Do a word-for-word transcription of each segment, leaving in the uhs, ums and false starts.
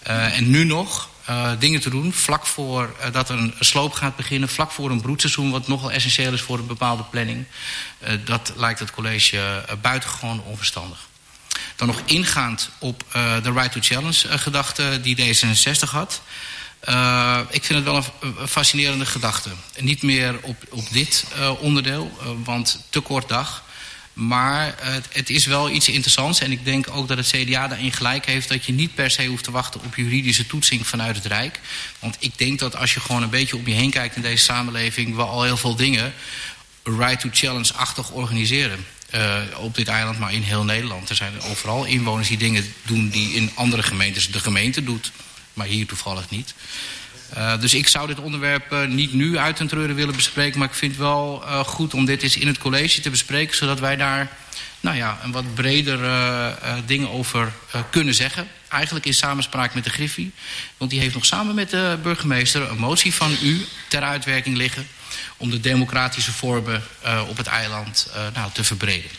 Uh, en nu nog uh, dingen te doen vlak voor uh, dat er een sloop gaat beginnen, vlak voor een broedseizoen, wat nogal essentieel is voor een bepaalde planning. Uh, dat lijkt het college uh, buitengewoon onverstandig. Dan nog ingaand op uh, de right to challenge uh, gedachte die D zesenzestig had. Uh, ik vind het wel een, een fascinerende gedachte. Niet meer op, op dit uh, onderdeel, uh, want te kort dag. Maar uh, het, het is wel iets interessants. En ik denk ook dat het C D A daarin gelijk heeft dat je niet per se hoeft te wachten op juridische toetsing vanuit het Rijk. Want ik denk dat als je gewoon een beetje om je heen kijkt in deze samenleving, we al heel veel dingen right to challenge-achtig organiseren. Uh, op dit eiland, maar in heel Nederland. Er zijn overal inwoners die dingen doen die in andere gemeentes de gemeente doet. Maar hier toevallig niet. Uh, dus ik zou dit onderwerp uh, niet nu uit den treuren willen bespreken. Maar ik vind het wel uh, goed om dit eens in het college te bespreken. Zodat wij daar nou ja, een wat breder uh, uh, dingen over uh, kunnen zeggen. Eigenlijk in samenspraak met de Griffie. Want die heeft nog samen met de burgemeester een motie van u ter uitwerking liggen. Om de democratische vormen uh, op het eiland uh, nou, te verbreden.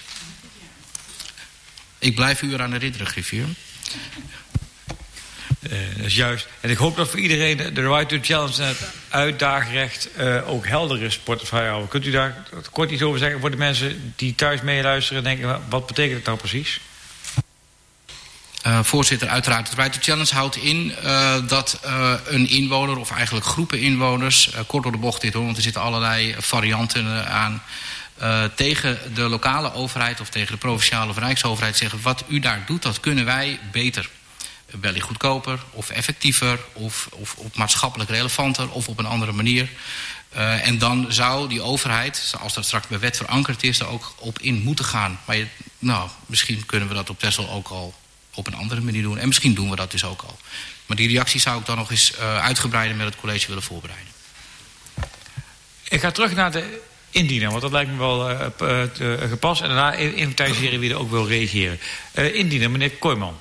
Ik blijf u eraan herinneren, griffier. Uh, dat is juist. En ik hoop dat voor iedereen de right to challenge en het uitdaagrecht uh, ook helder is, portefeuille houden. Kunt u daar kort iets over zeggen voor de mensen die thuis meeluisteren en denken, wat betekent het nou precies? Uh, voorzitter, uiteraard. Het right to challenge houdt in uh, dat uh, een inwoner, of eigenlijk groepen inwoners, uh, kort door de bocht dit hoor, want er zitten allerlei varianten uh, aan, uh, tegen de lokale overheid of tegen de provinciale of rijksoverheid zeggen, wat u daar doet, dat kunnen wij beter. Wellicht goedkoper of effectiever of, of, of maatschappelijk relevanter of op een andere manier. Uh, en dan zou die overheid, als dat straks bij wet verankerd is, er ook op in moeten gaan. Maar je, nou, misschien kunnen we dat op Texel ook al op een andere manier doen. En misschien doen we dat dus ook al. Maar die reactie zou ik dan nog eens uh, uitgebreider met het college willen voorbereiden. Ik ga terug naar de indiener, want dat lijkt me wel uh, uh, gepast. En daarna inventariseren wie er ook wil reageren. Uh, indiener, meneer Kooijman.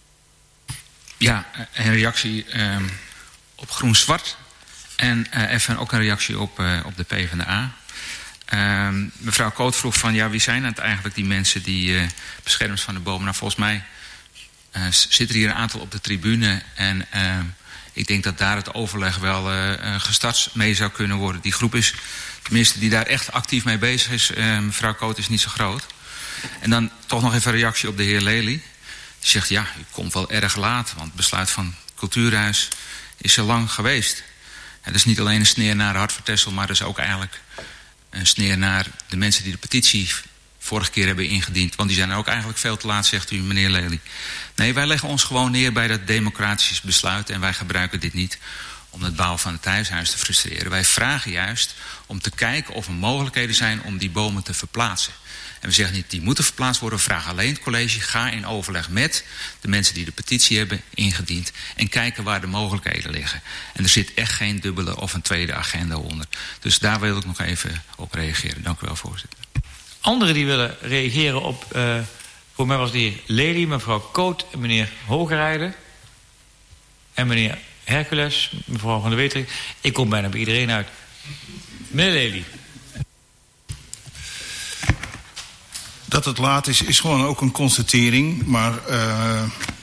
Ja, een reactie uh, op groen-zwart. En uh, even ook een reactie op, uh, op de PvdA. Uh, mevrouw Koot vroeg van, ja, wie zijn het eigenlijk die mensen die uh, beschermers van de bomen? Nou, volgens mij uh, zitten hier een aantal op de tribune. En uh, ik denk dat daar het overleg wel uh, uh, gestart mee zou kunnen worden. Die groep is, tenminste die daar echt actief mee bezig is, uh, mevrouw Koot, is niet zo groot. En dan toch nog even een reactie op de heer Lely. Die zegt, ja, u komt wel erg laat, want het besluit van het Cultuurhuis is er lang geweest. En dat is niet alleen een sneer naar Hart voor Texel, maar dat is ook eigenlijk een sneer naar de mensen die de petitie vorige keer hebben ingediend. Want die zijn er ook eigenlijk veel te laat, zegt u, meneer Lely. Nee, wij leggen ons gewoon neer bij dat democratisch besluit en wij gebruiken dit niet om het bouwen van het thuishuis te frustreren. Wij vragen juist om te kijken of er mogelijkheden zijn om die bomen te verplaatsen. En we zeggen niet, die moeten verplaatst worden. We vragen alleen het college, ga in overleg met de mensen die de petitie hebben ingediend en kijken waar de mogelijkheden liggen. En er zit echt geen dubbele of een tweede agenda onder. Dus daar wil ik nog even op reageren. Dank u wel, voorzitter. Anderen die willen reageren op, uh, voor mij was de heer Lely, mevrouw Koot en meneer Hogerijden. En meneer Hercules, mevrouw Van der Wetering. Ik kom bijna bij iedereen uit. Meneer Lely. Dat het laat is, is gewoon ook een constatering. Maar uh,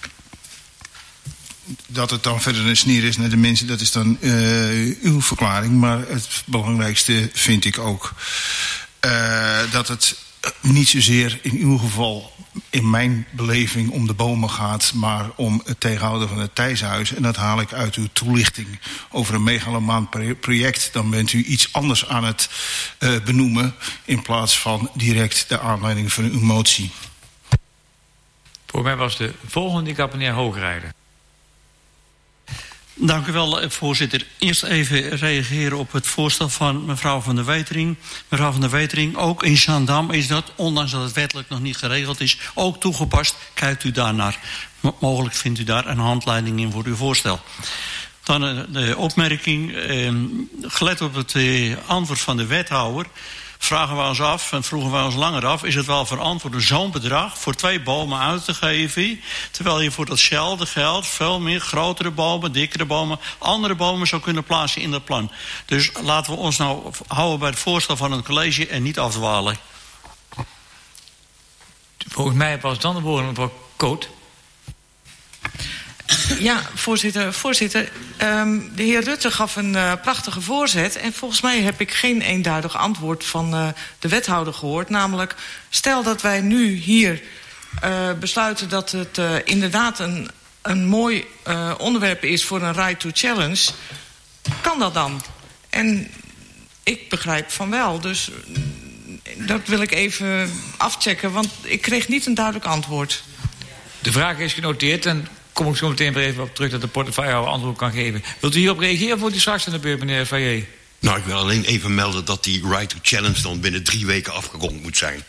dat het dan verder een sneer is naar de mensen, dat is dan uh, uw verklaring. Maar het belangrijkste vind ik ook uh, dat het niet zozeer in uw geval, in mijn beleving, om de bomen gaat, maar om het tegenhouden van het thuishuis. En dat haal ik uit uw toelichting over een megalomaan project. Dan bent u iets anders aan het uh, benoemen in plaats van direct de aanleiding van uw motie. Voor mij was de volgende, ik had meneer Hoogrijden. Dank u wel, voorzitter. Eerst even reageren op het voorstel van mevrouw Van der Wetering. Mevrouw Van der Wetering, ook in Zaandam is dat, ondanks dat het wettelijk nog niet geregeld is, ook toegepast. Kijkt u daarnaar. Mogelijk vindt u daar een handleiding in voor uw voorstel. Dan de opmerking, eh, gelet op het eh, antwoord van de wethouder, vragen we ons af, en vroegen we ons langer af, is het wel verantwoord om zo'n bedrag voor twee bomen uit te geven, terwijl je voor datzelfde geld veel meer grotere bomen, dikkere bomen, andere bomen zou kunnen plaatsen in dat plan. Dus laten we ons nou houden bij het voorstel van het college en niet afdwalen. Volgens mij was dan de woorden mevrouw Koot. Ja, voorzitter. voorzitter um, de heer Rutte gaf een uh, prachtige voorzet. En volgens mij heb ik geen eenduidig antwoord van uh, de wethouder gehoord. Namelijk, stel dat wij nu hier uh, besluiten dat het uh, inderdaad een, een mooi uh, onderwerp is voor een Right to Challenge. Kan dat dan? En ik begrijp van wel. Dus dat wil ik even afchecken, want ik kreeg niet een duidelijk antwoord. De vraag is genoteerd en kom ik zo meteen weer even op terug dat de portefeuillehouder antwoord kan geven. Wilt u hierop reageren voor die straks aan de beurt, meneer Fayet? Nou, ik wil alleen even melden dat die Right to Challenge dan binnen drie weken afgerond moet zijn.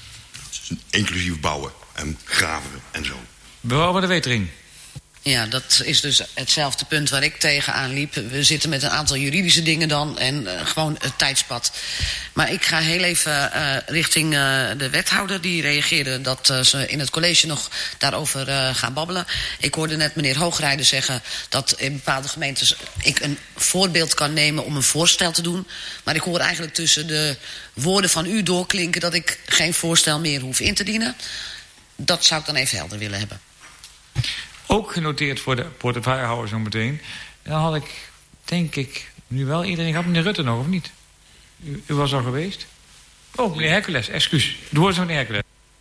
Inclusief bouwen en graven en zo. Mevrouw van de Wetering. Ja, dat is dus hetzelfde punt waar ik tegenaan liep. We zitten met een aantal juridische dingen dan en uh, gewoon het tijdspad. Maar ik ga heel even uh, richting uh, de wethouder. Die reageerde dat uh, ze in het college nog daarover uh, gaan babbelen. Ik hoorde net meneer Hoogrijden zeggen dat in bepaalde gemeentes ik een voorbeeld kan nemen om een voorstel te doen. Maar ik hoor eigenlijk tussen de woorden van u doorklinken dat ik geen voorstel meer hoef in te dienen. Dat zou ik dan even helder willen hebben. Ook genoteerd voor de portefeuillehouder zo meteen. En dan had ik, denk ik, nu wel iedereen gehad. Meneer Rutte nog, of niet? U, u was al geweest? Oh, meneer Hercules, excuus. De woord is meneer Hercules.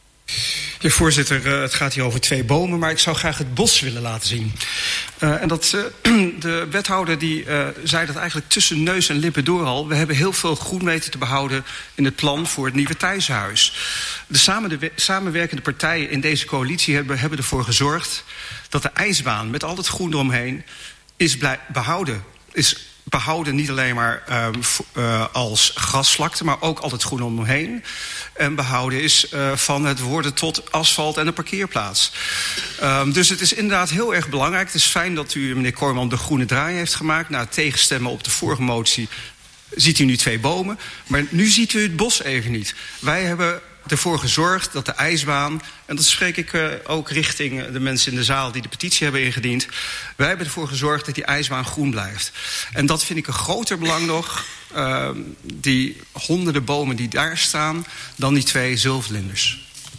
Ja, voorzitter, uh, het gaat hier over twee bomen, maar ik zou graag het bos willen laten zien. Uh, en dat, uh, de wethouder die uh, zei dat eigenlijk tussen neus en lippen door al. We hebben heel veel groen weten te behouden in het plan voor het nieuwe Thijshuis. De, samen de samenwerkende partijen in deze coalitie hebben, hebben ervoor gezorgd dat de ijsbaan met al het groen eromheen is blij, behouden. Is behouden niet alleen maar uh, uh, als grasvlakte, maar ook al het groen omheen. En behouden is uh, van het worden tot asfalt en een parkeerplaats. Um, dus het is inderdaad heel erg belangrijk. Het is fijn dat u, meneer Kooijman, de groene draai heeft gemaakt. Na het tegenstemmen op de vorige motie ziet u nu twee bomen. Maar nu ziet u het bos even niet. Wij hebben ervoor gezorgd dat de ijsbaan, en dat spreek ik uh, ook richting de mensen in de zaal die de petitie hebben ingediend. Wij hebben ervoor gezorgd dat die ijsbaan groen blijft. En dat vind ik een groter belang nog, uh, die honderden bomen die daar staan, dan die twee zilverlinders.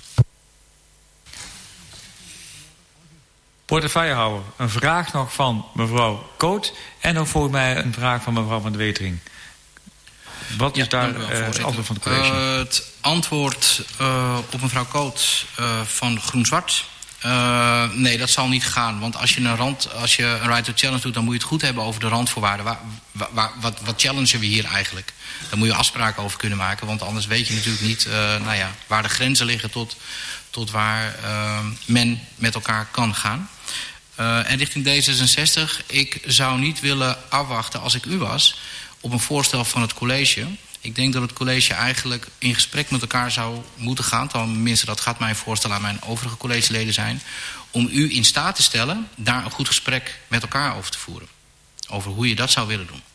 Portefeuillehouder, een vraag nog van mevrouw Koot en nog volgens mij een vraag van mevrouw van de Wetering. Wat is ja, daar wel, uh, het antwoord van het college? Uh, het antwoord uh, op mevrouw Koot uh, van Groen-Zwart. Uh, nee, dat zal niet gaan. Want als je een rand, als je een Right to Challenge doet, dan moet je het goed hebben over de randvoorwaarden. Waar, waar, wat, wat challengen we hier eigenlijk? Daar moet je afspraken over kunnen maken. Want anders weet je natuurlijk niet uh, nou ja, waar de grenzen liggen tot, tot waar uh, men met elkaar kan gaan. Uh, en richting D zesenzestig, ik zou niet willen afwachten als ik u was op een voorstel van het college. Ik denk dat het college eigenlijk in gesprek met elkaar zou moeten gaan, tenminste dat gaat mijn voorstel aan mijn overige collegeleden zijn, om u in staat te stellen daar een goed gesprek met elkaar over te voeren. Over hoe je dat zou willen doen.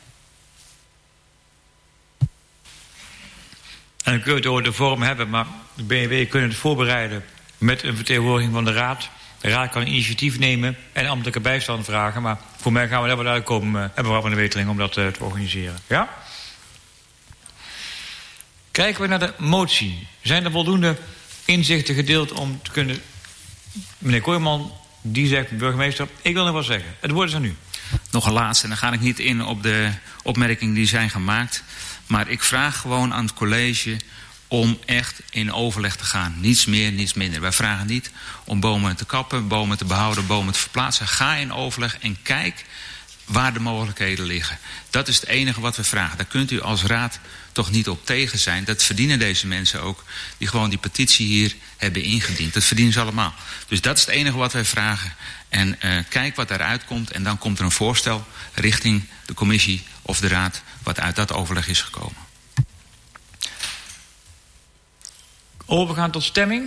En dan kun je het over de vorm hebben, maar de B N W kunnen het voorbereiden met een vertegenwoordiging van de raad. De raad kan een initiatief nemen en ambtelijke bijstand vragen. Maar voor mij gaan we daar wel uitkomen, uh, hebben we van de Wetering om dat uh, te organiseren. Ja? Kijken we naar de motie. Zijn er voldoende inzichten gedeeld om te kunnen... Meneer Kooijman, die zegt, burgemeester, ik wil nog wat zeggen. Het woord is aan u. Nog een laatste, en dan ga ik niet in op de opmerkingen die zijn gemaakt. Maar ik vraag gewoon aan het college om echt in overleg te gaan. Niets meer, niets minder. Wij vragen niet om bomen te kappen, bomen te behouden, bomen te verplaatsen. Ga in overleg en kijk waar de mogelijkheden liggen. Dat is het enige wat we vragen. Daar kunt u als raad toch niet op tegen zijn. Dat verdienen deze mensen ook, die gewoon die petitie hier hebben ingediend. Dat verdienen ze allemaal. Dus dat is het enige wat wij vragen. En uh, kijk wat daaruit komt en dan komt er een voorstel richting de commissie of de raad wat uit dat overleg is gekomen. Overgaan tot stemming?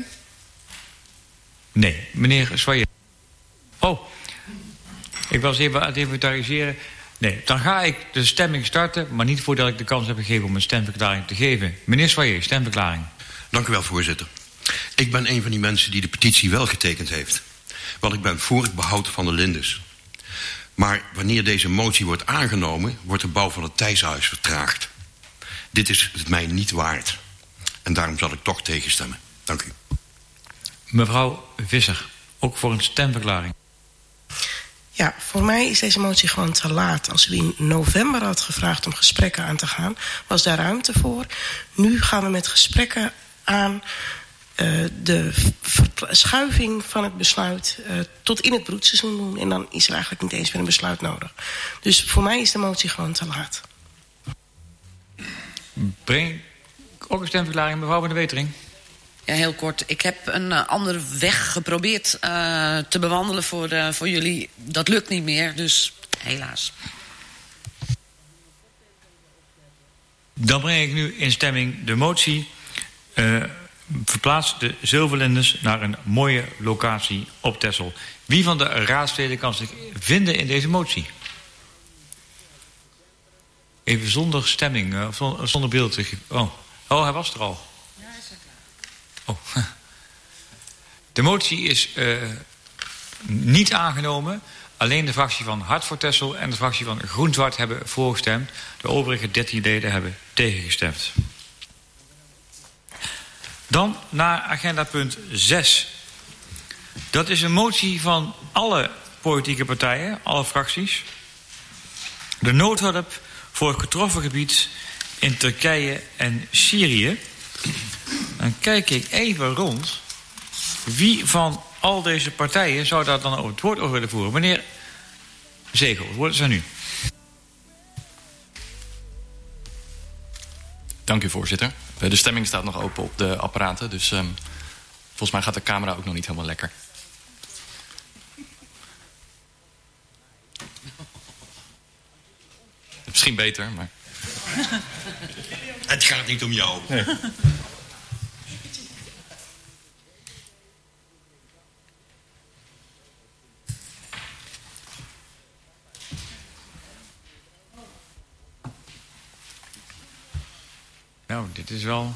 Nee, meneer Soyer. Oh, ik was even aan het inventariseren. Nee, dan ga ik de stemming starten, maar niet voordat ik de kans heb gegeven om een stemverklaring te geven. Meneer Soyer, stemverklaring. Dank u wel, voorzitter. Ik ben een van die mensen die de petitie wel getekend heeft. Want ik ben voor het behoud van de lindens. Maar wanneer deze motie wordt aangenomen, wordt de bouw van het Thijshuis vertraagd. Dit is het mij niet waard. En daarom zal ik toch tegenstemmen. Dank u. Mevrouw Visser, ook voor een stemverklaring. Ja, voor mij is deze motie gewoon te laat. Als u in november had gevraagd om gesprekken aan te gaan, was daar ruimte voor. Nu gaan we met gesprekken aan uh, de verschuiving van het besluit uh, tot in het broedseizoen doen. En dan is er eigenlijk niet eens meer een besluit nodig. Dus voor mij is de motie gewoon te laat. Breng ook een stemverklaring, mevrouw van de Wetering. Ja, heel kort. Ik heb een uh, andere weg geprobeerd uh, te bewandelen voor, uh, voor jullie. Dat lukt niet meer, dus helaas. Dan breng ik nu in stemming de motie. Uh, verplaats de Zilverlinders naar een mooie locatie op Texel. Wie van de raadsleden kan zich vinden in deze motie? Even zonder stemming, uh, zonder, zonder beeld. Oh. oh, hij was er al. Oh. De motie is uh, niet aangenomen. Alleen de fractie van Hart voor Texel en de fractie van Groen-Zwart hebben voorgestemd. De overige dertien leden hebben tegengestemd. Dan naar agenda punt zes. Dat is een motie van alle politieke partijen, alle fracties. De noodhulp voor het getroffen gebied in Turkije en Syrië. Dan kijk ik even rond. Wie van al deze partijen zou daar dan over het woord over willen voeren? Meneer Zegel, het woord is aan u. Dank u, voorzitter. De stemming staat nog open op de apparaten, dus um, volgens mij gaat de camera ook nog niet helemaal lekker. Misschien beter, maar... Het gaat niet om jou. Nee. Nou, dit is wel...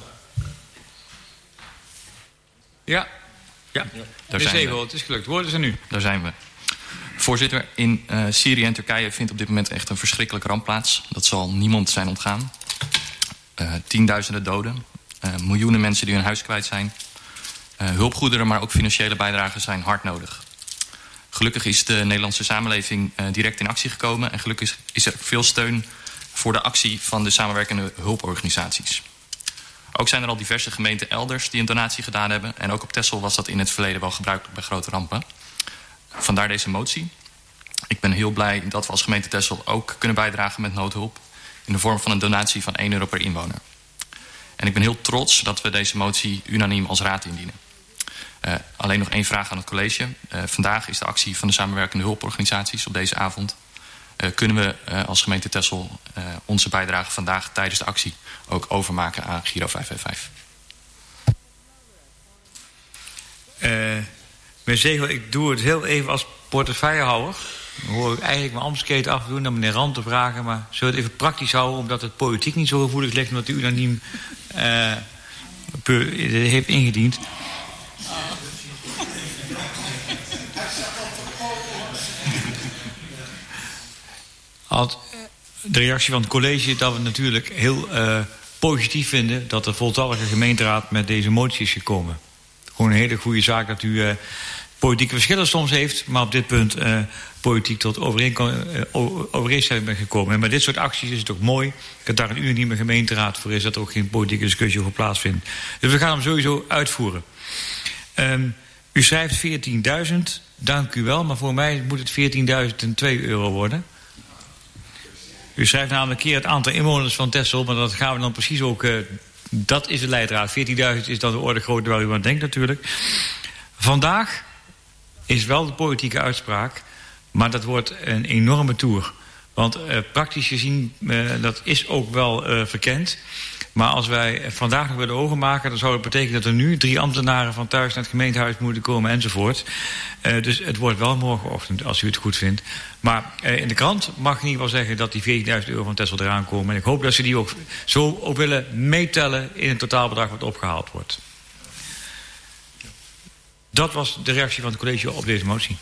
Ja, ja. Daar zijn Zegel, we. het is gelukt. Woorden is aan u. Daar zijn we. Voorzitter, in uh, Syrië en Turkije vindt op dit moment echt een verschrikkelijke ramp plaats. Dat zal niemand zijn ontgaan. Uh, tienduizenden doden. Uh, miljoenen mensen die hun huis kwijt zijn. Uh, hulpgoederen, maar ook financiële bijdragen zijn hard nodig. Gelukkig is de Nederlandse samenleving uh, direct in actie gekomen. En gelukkig is er veel steun voor de actie van de samenwerkende hulporganisaties. Ook zijn er al diverse gemeenten elders die een donatie gedaan hebben. En ook op Texel was dat in het verleden wel gebruikelijk bij grote rampen. Vandaar deze motie. Ik ben heel blij dat we als gemeente Texel ook kunnen bijdragen met noodhulp. In de vorm van een donatie van één euro per inwoner. En ik ben heel trots dat we deze motie unaniem als raad indienen. Uh, alleen nog één vraag aan het college. Uh, vandaag is de actie van de samenwerkende hulporganisaties op deze avond. Uh, kunnen we uh, als gemeente Texel uh, onze bijdrage vandaag tijdens de actie ook overmaken aan Giro vijf vijf vijf? Uh, meneer Zegel, ik doe het heel even als portefeuillehouder. Dan hoor ik eigenlijk mijn ambtsketen afdoen naar meneer Rand te vragen. Maar zullen we het even praktisch houden, omdat het politiek niet zo gevoelig ligt, omdat u unaniem uh, heeft ingediend. Als de reactie van het college dat we natuurlijk heel uh, positief vinden dat de voltallige gemeenteraad met deze motie is gekomen. Gewoon een hele goede zaak dat u uh, politieke verschillen soms heeft, maar op dit punt uh, politiek tot overeenstemming bent gekomen. En bij dit soort acties is het ook mooi dat daar een unanieme gemeenteraad voor is, dat er ook geen politieke discussie over plaatsvindt. Dus we gaan hem sowieso uitvoeren. Um, u schrijft veertienduizend, dank u wel, maar voor mij moet het veertienduizend twee euro worden. U schrijft namelijk een keer het aantal inwoners van Texel, maar dat gaan we dan precies ook... Uh, dat is de leidraad. veertienduizend is dan de orde grootte waar u aan denkt natuurlijk. Vandaag is wel de politieke uitspraak, maar dat wordt een enorme toer. Want uh, praktisch gezien, uh, dat is ook wel uh, verkend. Maar als wij vandaag nog willen overmaken, dan zou het betekenen dat er nu drie ambtenaren van thuis naar het gemeentehuis moeten komen enzovoort. Uh, dus het wordt wel morgenochtend, als u het goed vindt. Maar uh, in de krant mag ik in ieder geval zeggen dat die veertienduizend euro van Texel eraan komen. En ik hoop dat ze die ook zo ook willen meetellen in het totaalbedrag wat opgehaald wordt. Dat was de reactie van het college op deze motie.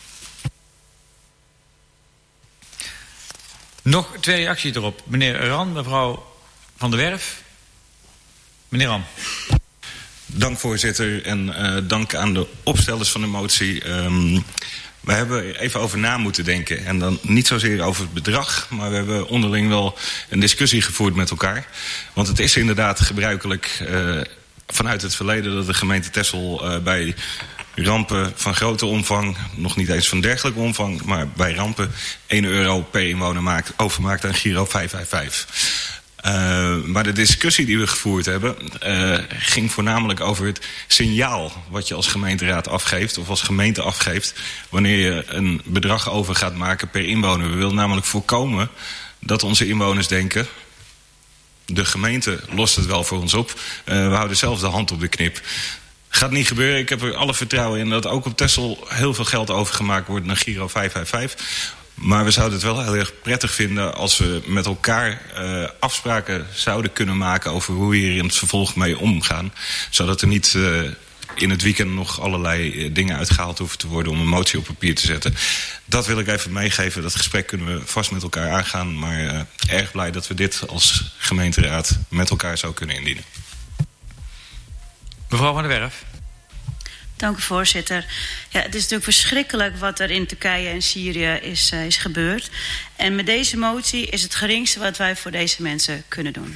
Nog twee reacties erop. Meneer Ran, mevrouw Van der Werf. Meneer Ram. Dank voorzitter en uh, dank aan de opstellers van de motie. Um, We hebben even over na moeten denken. En dan niet zozeer over het bedrag, maar we hebben onderling wel een discussie gevoerd met elkaar. Want het is inderdaad gebruikelijk uh, vanuit het verleden dat de gemeente Texel uh, bij rampen van grote omvang, nog niet eens van dergelijke omvang, maar bij rampen één euro per inwoner maakt, overmaakt aan Giro vijf vijf vijf. Uh, maar de discussie die we gevoerd hebben uh, ging voornamelijk over het signaal wat je als gemeenteraad afgeeft of als gemeente afgeeft wanneer je een bedrag over gaat maken per inwoner. We willen namelijk voorkomen dat onze inwoners denken, de gemeente lost het wel voor ons op, uh, we houden zelf de hand op de knip. Gaat niet gebeuren. Ik heb er alle vertrouwen in dat ook op Texel heel veel geld overgemaakt wordt naar Giro vijf vijf vijf. Maar we zouden het wel heel erg prettig vinden als we met elkaar uh, afspraken zouden kunnen maken over hoe we hier in het vervolg mee omgaan. Zodat er niet uh, in het weekend nog allerlei uh, dingen uitgehaald hoeven te worden om een motie op papier te zetten. Dat wil ik even meegeven. Dat gesprek kunnen we vast met elkaar aangaan. Maar uh, erg blij dat we dit als gemeenteraad met elkaar zou kunnen indienen. Mevrouw van der Werf. Dank u, voorzitter. Ja, het is natuurlijk verschrikkelijk wat er in Turkije en Syrië is, uh, is gebeurd. En met deze motie is het geringste wat wij voor deze mensen kunnen doen.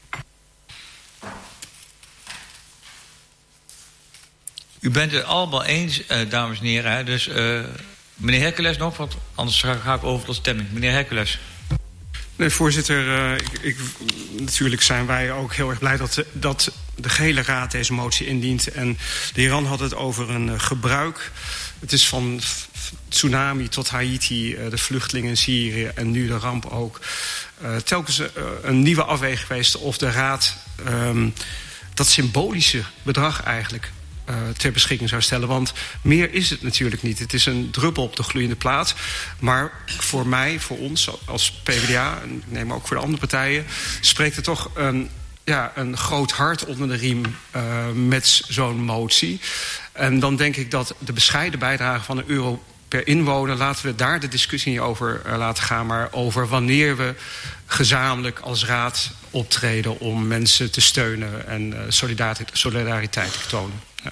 U bent het allemaal eens, uh, dames en heren. Hè? Dus uh, meneer Hercules nog, want anders ga, ga ik over tot stemming. Meneer Hercules. Nee, voorzitter, uh, ik, ik, natuurlijk zijn wij ook heel erg blij dat de, dat de gehele raad deze motie indient. En de heer Ran had het over een uh, gebruik. Het is van tsunami tot Haiti, uh, de vluchtelingen in Syrië en nu de ramp ook. Uh, telkens uh, een nieuwe afweging geweest of de raad um, dat symbolische bedrag eigenlijk Uh, ter beschikking zou stellen. Want meer is het natuurlijk niet. Het is een druppel op de gloeiende plaat. Maar voor mij, voor ons als P v d A, en ik neem ook voor de andere partijen, spreekt er toch een, ja, een groot hart onder de riem uh, met zo'n motie. En dan denk ik dat de bescheiden bijdrage van een euro per inwoner, laten we daar de discussie niet over uh, laten gaan, maar over wanneer we gezamenlijk als raad optreden om mensen te steunen en uh, solidariteit, solidariteit te tonen. Ja.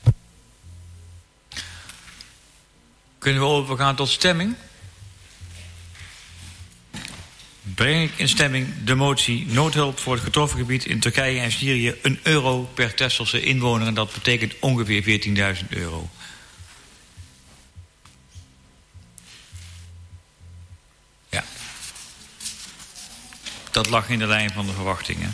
Kunnen we overgaan tot stemming? Breng ik in stemming de motie noodhulp voor het getroffen gebied in Turkije en Syrië een euro per Texelse inwoner. En dat betekent ongeveer veertienduizend euro. Ja. Dat lag in de lijn van de verwachtingen.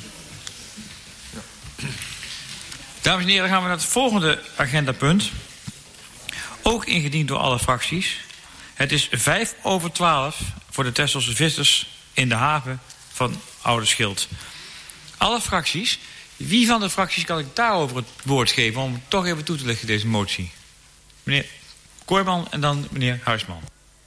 Dames en heren, dan gaan we naar het volgende agendapunt. Ook ingediend door alle fracties. Het is vijf over twaalf voor de Texelse vissers in de haven van Ouderschild. Alle fracties. Wie van de fracties kan ik daarover het woord geven om toch even toe te lichten deze motie? Meneer Kooijman en dan meneer Huisman.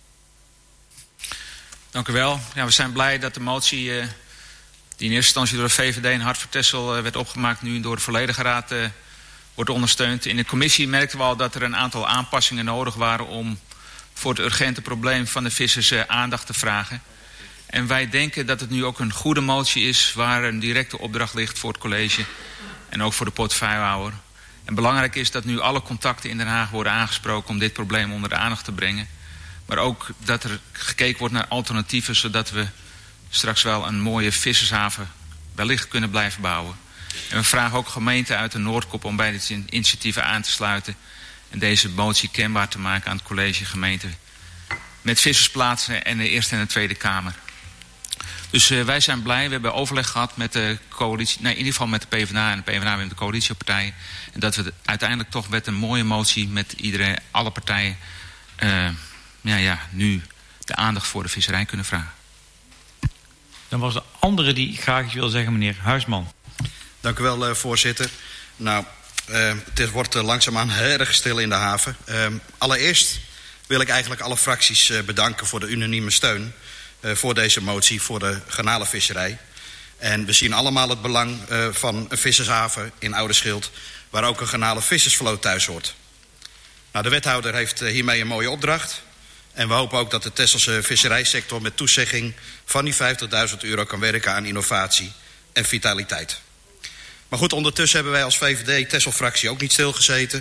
Dank u wel. Ja, we zijn blij dat de motie uh, die in eerste instantie door de V V D en Hart voor Texel uh, werd opgemaakt, nu door de volledige raad uh, wordt ondersteund. In de commissie merkten we al dat er een aantal aanpassingen nodig waren om voor het urgente probleem van de vissers uh, aandacht te vragen. En wij denken dat het nu ook een goede motie is waar een directe opdracht ligt voor het college en ook voor de portefeuillehouder. En belangrijk is dat nu alle contacten in Den Haag worden aangesproken om dit probleem onder de aandacht te brengen. Maar ook dat er gekeken wordt naar alternatieven, zodat we straks wel een mooie vissershaven wellicht kunnen blijven bouwen. En we vragen ook gemeenten uit de Noordkop om bij dit initiatieven aan te sluiten en deze motie kenbaar te maken aan het college gemeenten met vissersplaatsen en de Eerste en de Tweede Kamer. Dus uh, wij zijn blij. We hebben overleg gehad met de coalitie, nee, in ieder geval met de PvdA en de PvdA met de coalitiepartijen. En dat we uiteindelijk toch met een mooie motie met iedereen, alle partijen, uh, ja, ja, nu de aandacht voor de visserij kunnen vragen. Dan was de andere die graag iets wil zeggen, meneer Huisman. Dank u wel, uh, voorzitter. Nou, uh, het wordt uh, langzaamaan heel erg stil in de haven. Uh, allereerst wil ik eigenlijk alle fracties uh, bedanken voor de unanieme steun uh, voor deze motie, voor de garnalenvisserij. En we zien allemaal het belang uh, van een vissershaven in Ouderschild, waar ook een garnalenvissersvloot thuis hoort. Nou, de wethouder heeft uh, hiermee een mooie opdracht. En we hopen ook dat de Texelse visserijsector met toezegging van die vijftigduizend euro kan werken aan innovatie en vitaliteit. Maar goed, ondertussen hebben wij als V V D-Texel-fractie ook niet stilgezeten.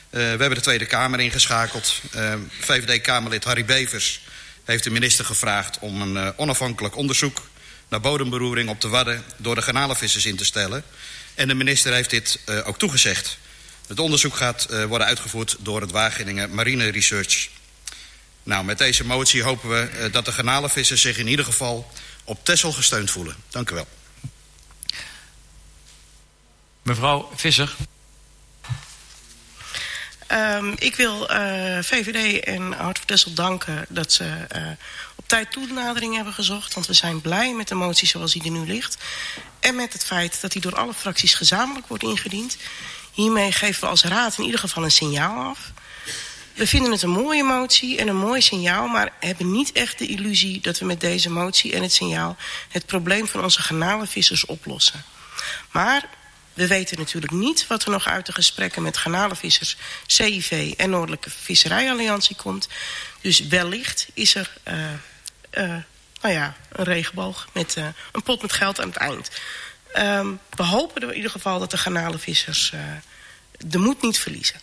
we hebben de Tweede Kamer ingeschakeld. Uh, V V D-Kamerlid Harry Bevers heeft de minister gevraagd om een uh, onafhankelijk onderzoek naar bodemberoering op de Wadden door de garnalenvissers in te stellen. En de minister heeft dit uh, ook toegezegd. Het onderzoek gaat uh, worden uitgevoerd door het Wageningen Marine Research. Nou, met deze motie hopen we uh, dat de garnalenvissers zich in ieder geval op Texel gesteund voelen. Dank u wel. Mevrouw Visser. Um, ik wil uh, V V D en Hart voor Texel danken dat ze uh, op tijd toenadering hebben gezocht. Want we zijn blij met de motie zoals die er nu ligt. En met het feit dat die door alle fracties gezamenlijk wordt ingediend. Hiermee geven we als raad in ieder geval een signaal af. We vinden het een mooie motie en een mooi signaal, maar hebben niet echt de illusie dat we met deze motie en het signaal het probleem van onze garnalenvissers oplossen. Maar we weten natuurlijk niet wat er nog uit de gesprekken met garnalenvissers, C I V en Noordelijke Visserijalliantie komt. Dus wellicht is er uh, uh, nou ja, een regenboog met uh, een pot met geld aan het eind. Um, we hopen in ieder geval dat de garnalenvissers uh, de moed niet verliezen.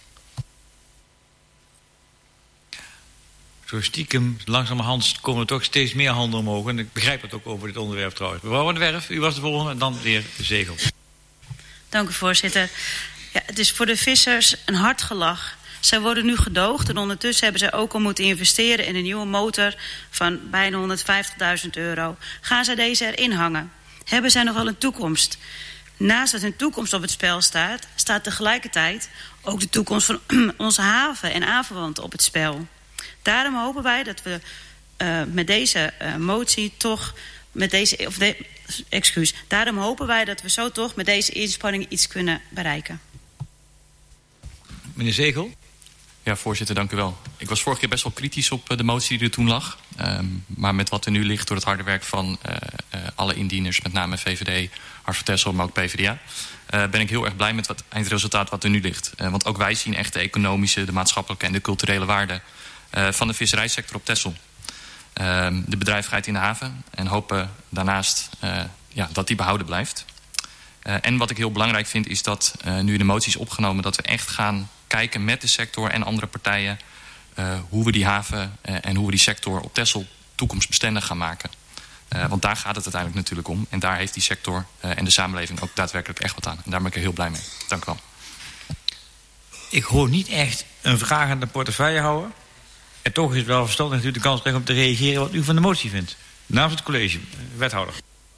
Zo stiekem, langzamerhand komen er toch steeds meer handen omhoog. En ik begrijp het ook over dit onderwerp trouwens. Mevrouw Van der Werf, u was de volgende en dan weer de Zegel. Dank u, voorzitter. Ja, het is voor de vissers een hard gelach. Zij worden nu gedoogd en ondertussen hebben zij ook al moeten investeren in een nieuwe motor van bijna honderdvijftigduizend euro. Gaan zij deze erin hangen? Hebben zij nog wel een toekomst? Naast dat hun toekomst op het spel staat, staat tegelijkertijd ook de toekomst van onze haven en aanverwant op het spel. Daarom hopen wij dat we uh, met deze uh, motie toch met deze of de, excuus. Daarom hopen wij dat we zo toch met deze inspanning iets kunnen bereiken. Meneer Zegel. Ja, voorzitter, dank u wel. Ik was vorige keer best wel kritisch op de motie die er toen lag. Um, maar met wat er nu ligt door het harde werk van uh, uh, alle indieners, met name V V D, Hart voor Texel, maar ook P V D A, uh, ben ik heel erg blij met het eindresultaat wat er nu ligt. Uh, want ook wij zien echt de economische, de maatschappelijke en de culturele waarde uh, van de visserijsector op Texel. Uh, de bedrijvigheid in de haven en hopen daarnaast uh, ja, dat die behouden blijft. Uh, en wat ik heel belangrijk vind is dat uh, nu de motie is opgenomen, dat we echt gaan kijken met de sector en andere partijen uh, hoe we die haven uh, en hoe we die sector op Texel toekomstbestendig gaan maken. Uh, want daar gaat het uiteindelijk natuurlijk om. En daar heeft die sector uh, en de samenleving ook daadwerkelijk echt wat aan. En daar ben ik er heel blij mee. Dank u wel. Ik hoor niet echt een vraag aan de portefeuille houden. En toch is het wel verstandig natuurlijk de kans krijgen om te reageren wat u van de motie vindt. Namens het college, wethouder.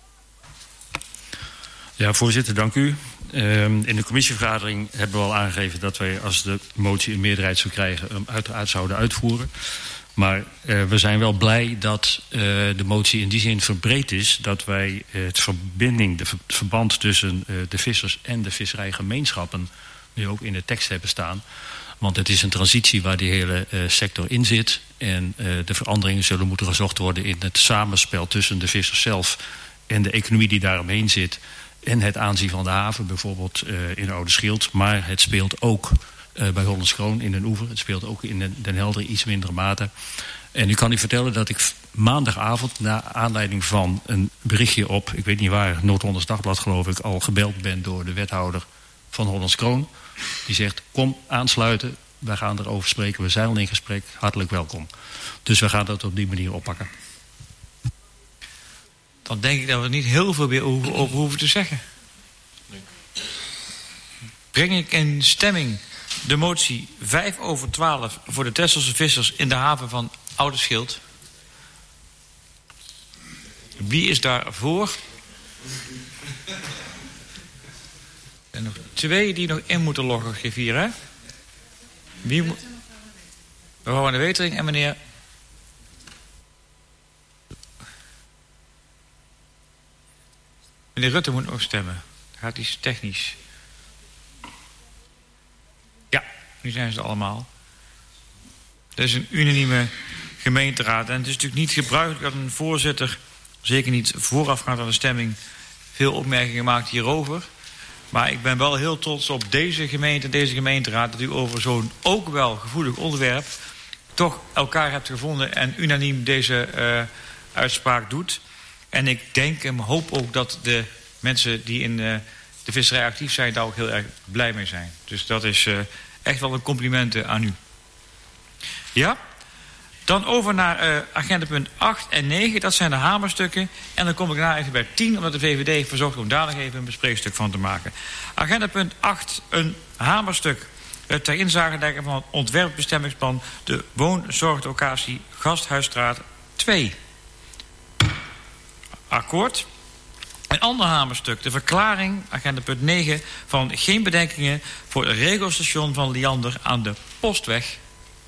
Ja, voorzitter, dank u. Uh, in de commissievergadering hebben we al aangegeven dat wij, als de motie een meerderheid zou krijgen, hem uiteraard zouden uitvoeren. Maar uh, we zijn wel blij dat uh, de motie in die zin verbreed is, dat wij uh, het verbinding, de ver verband tussen uh, de vissers en de visserijgemeenschappen nu ook in de tekst hebben staan. Want het is een transitie waar die hele uh, sector in zit. En uh, de veranderingen zullen moeten gezocht worden in het samenspel tussen de vissers zelf en de economie die daaromheen zit. En het aanzien van de haven, bijvoorbeeld uh, in Oude Schild. Maar het speelt ook uh, bij Hollands Kroon in Den Oever. Het speelt ook in Den Helder iets mindere mate. En ik kan u vertellen dat ik maandagavond, na aanleiding van een berichtje op, ik weet niet waar, Noord-Hollands Dagblad geloof ik, al gebeld ben door de wethouder van Hollands Kroon. Die zegt, kom aansluiten, wij gaan erover spreken, we zijn al in gesprek, hartelijk welkom. Dus we gaan dat op die manier oppakken. Dan denk ik dat we er niet heel veel meer over hoeven te zeggen. Breng ik in stemming de motie vijf over twaalf voor de Texelse vissers in de haven van Oude Schild. Wie is daar voor? Er zijn nog twee die nog in moeten loggen, G vier, hè? Wie moet... Mevrouw Van der Wetering en meneer... Meneer Rutte moet nog stemmen. Gaat iets technisch. Ja, nu zijn ze allemaal. Dat is een unanieme gemeenteraad. En het is natuurlijk niet gebruikelijk dat een voorzitter, zeker niet voorafgaand aan de stemming, veel opmerkingen maakt hierover. Maar ik ben wel heel trots op deze gemeente, deze gemeenteraad, dat u over zo'n ook wel gevoelig onderwerp toch elkaar hebt gevonden en unaniem deze uh, uitspraak doet. En ik denk en hoop ook dat de mensen die in uh, de visserij actief zijn daar ook heel erg blij mee zijn. Dus dat is uh, echt wel een compliment aan u. Ja? Dan over naar uh, agendapunt acht en negen. Dat zijn de hamerstukken. En dan kom ik daarna even bij tien, omdat de V V D heeft verzocht om daar nog even een bespreekstuk van te maken. Agendapunt acht, een hamerstuk. Het ter inzage leggen van het ontwerpbestemmingsplan de woonzorglocatie Gasthuisstraat twee. Akkoord. Een ander hamerstuk, de verklaring, agendapunt negen, van geen bedenkingen voor het regelstation van Liander aan de Postweg.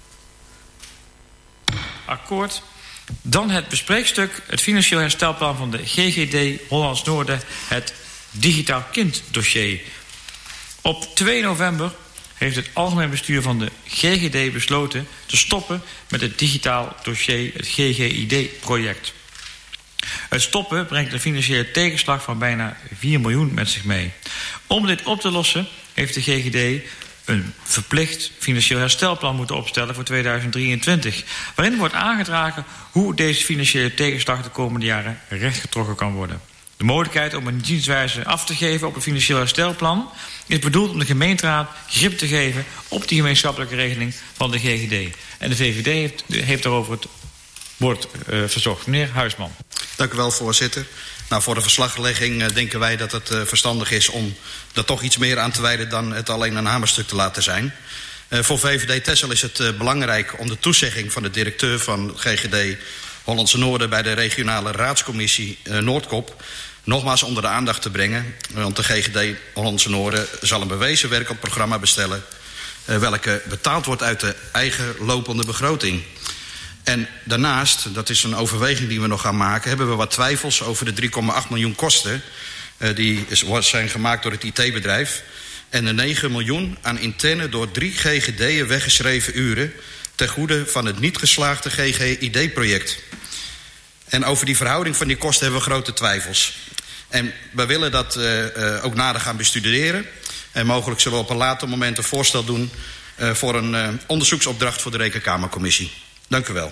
Akkoord. Dan het bespreekstuk, het financieel herstelplan van de G G D Hollands Noorden, het digitaal kinddossier. Op twee november heeft het algemeen bestuur van de G G D besloten te stoppen met het digitaal dossier, het G G I D-project. Het stoppen brengt een financiële tegenslag van bijna vier miljoen met zich mee. Om dit op te lossen heeft de G G D een verplicht financieel herstelplan moeten opstellen voor tweeduizend drieëntwintig... waarin wordt aangedragen hoe deze financiële tegenslag de komende jaren rechtgetrokken kan worden. De mogelijkheid om een zienswijze af te geven op een financieel herstelplan is bedoeld om de gemeenteraad grip te geven op die gemeenschappelijke regeling van de G G D. En de V V D heeft, heeft daarover het woord uh, verzocht. Meneer Huisman. Dank u wel, voorzitter. Nou, voor de verslaglegging uh, denken wij dat het uh, verstandig is om er toch iets meer aan te wijden dan het alleen een hamerstuk te laten zijn. Uh, voor V V D Texel is het uh, belangrijk om de toezegging van de directeur van G G D Hollandse Noorden bij de regionale raadscommissie uh, Noordkop nogmaals onder de aandacht te brengen. Want de G G D Hollandse Noorden zal een bewezen werkprogramma bestellen, uh, welke betaald wordt uit de eigen lopende begroting. En daarnaast, dat is een overweging die we nog gaan maken, hebben we wat twijfels over de drie komma acht miljoen kosten. Uh, die is, zijn gemaakt door het I T-bedrijf. En de negen miljoen aan interne door drie G G D'en weggeschreven uren ten goede van het niet geslaagde G G I D-project. En over die verhouding van die kosten hebben we grote twijfels. En we willen dat uh, uh, ook nader gaan bestuderen. En mogelijk zullen we op een later moment een voorstel doen uh, voor een uh, onderzoeksopdracht voor de Rekenkamercommissie. Dank u wel.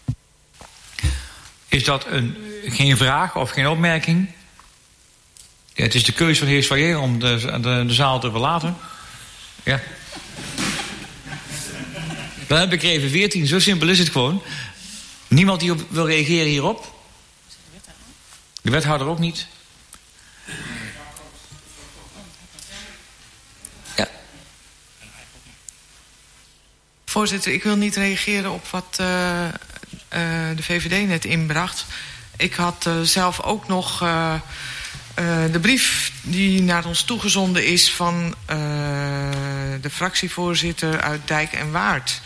Is dat een, geen vraag of geen opmerking? Ja, het is de keuze van de heer Soyer om de, de, de zaal te verlaten. Ja. Dan heb ik er even veertien, zo simpel is het gewoon. Niemand die op wil reageren hierop? De wethouder ook niet? Ja. Voorzitter, ik wil niet reageren op wat uh, uh, de V V D net inbracht. Ik had uh, zelf ook nog uh, uh, de brief die naar ons toegezonden is van uh, de fractievoorzitter uit Dijk en Waard.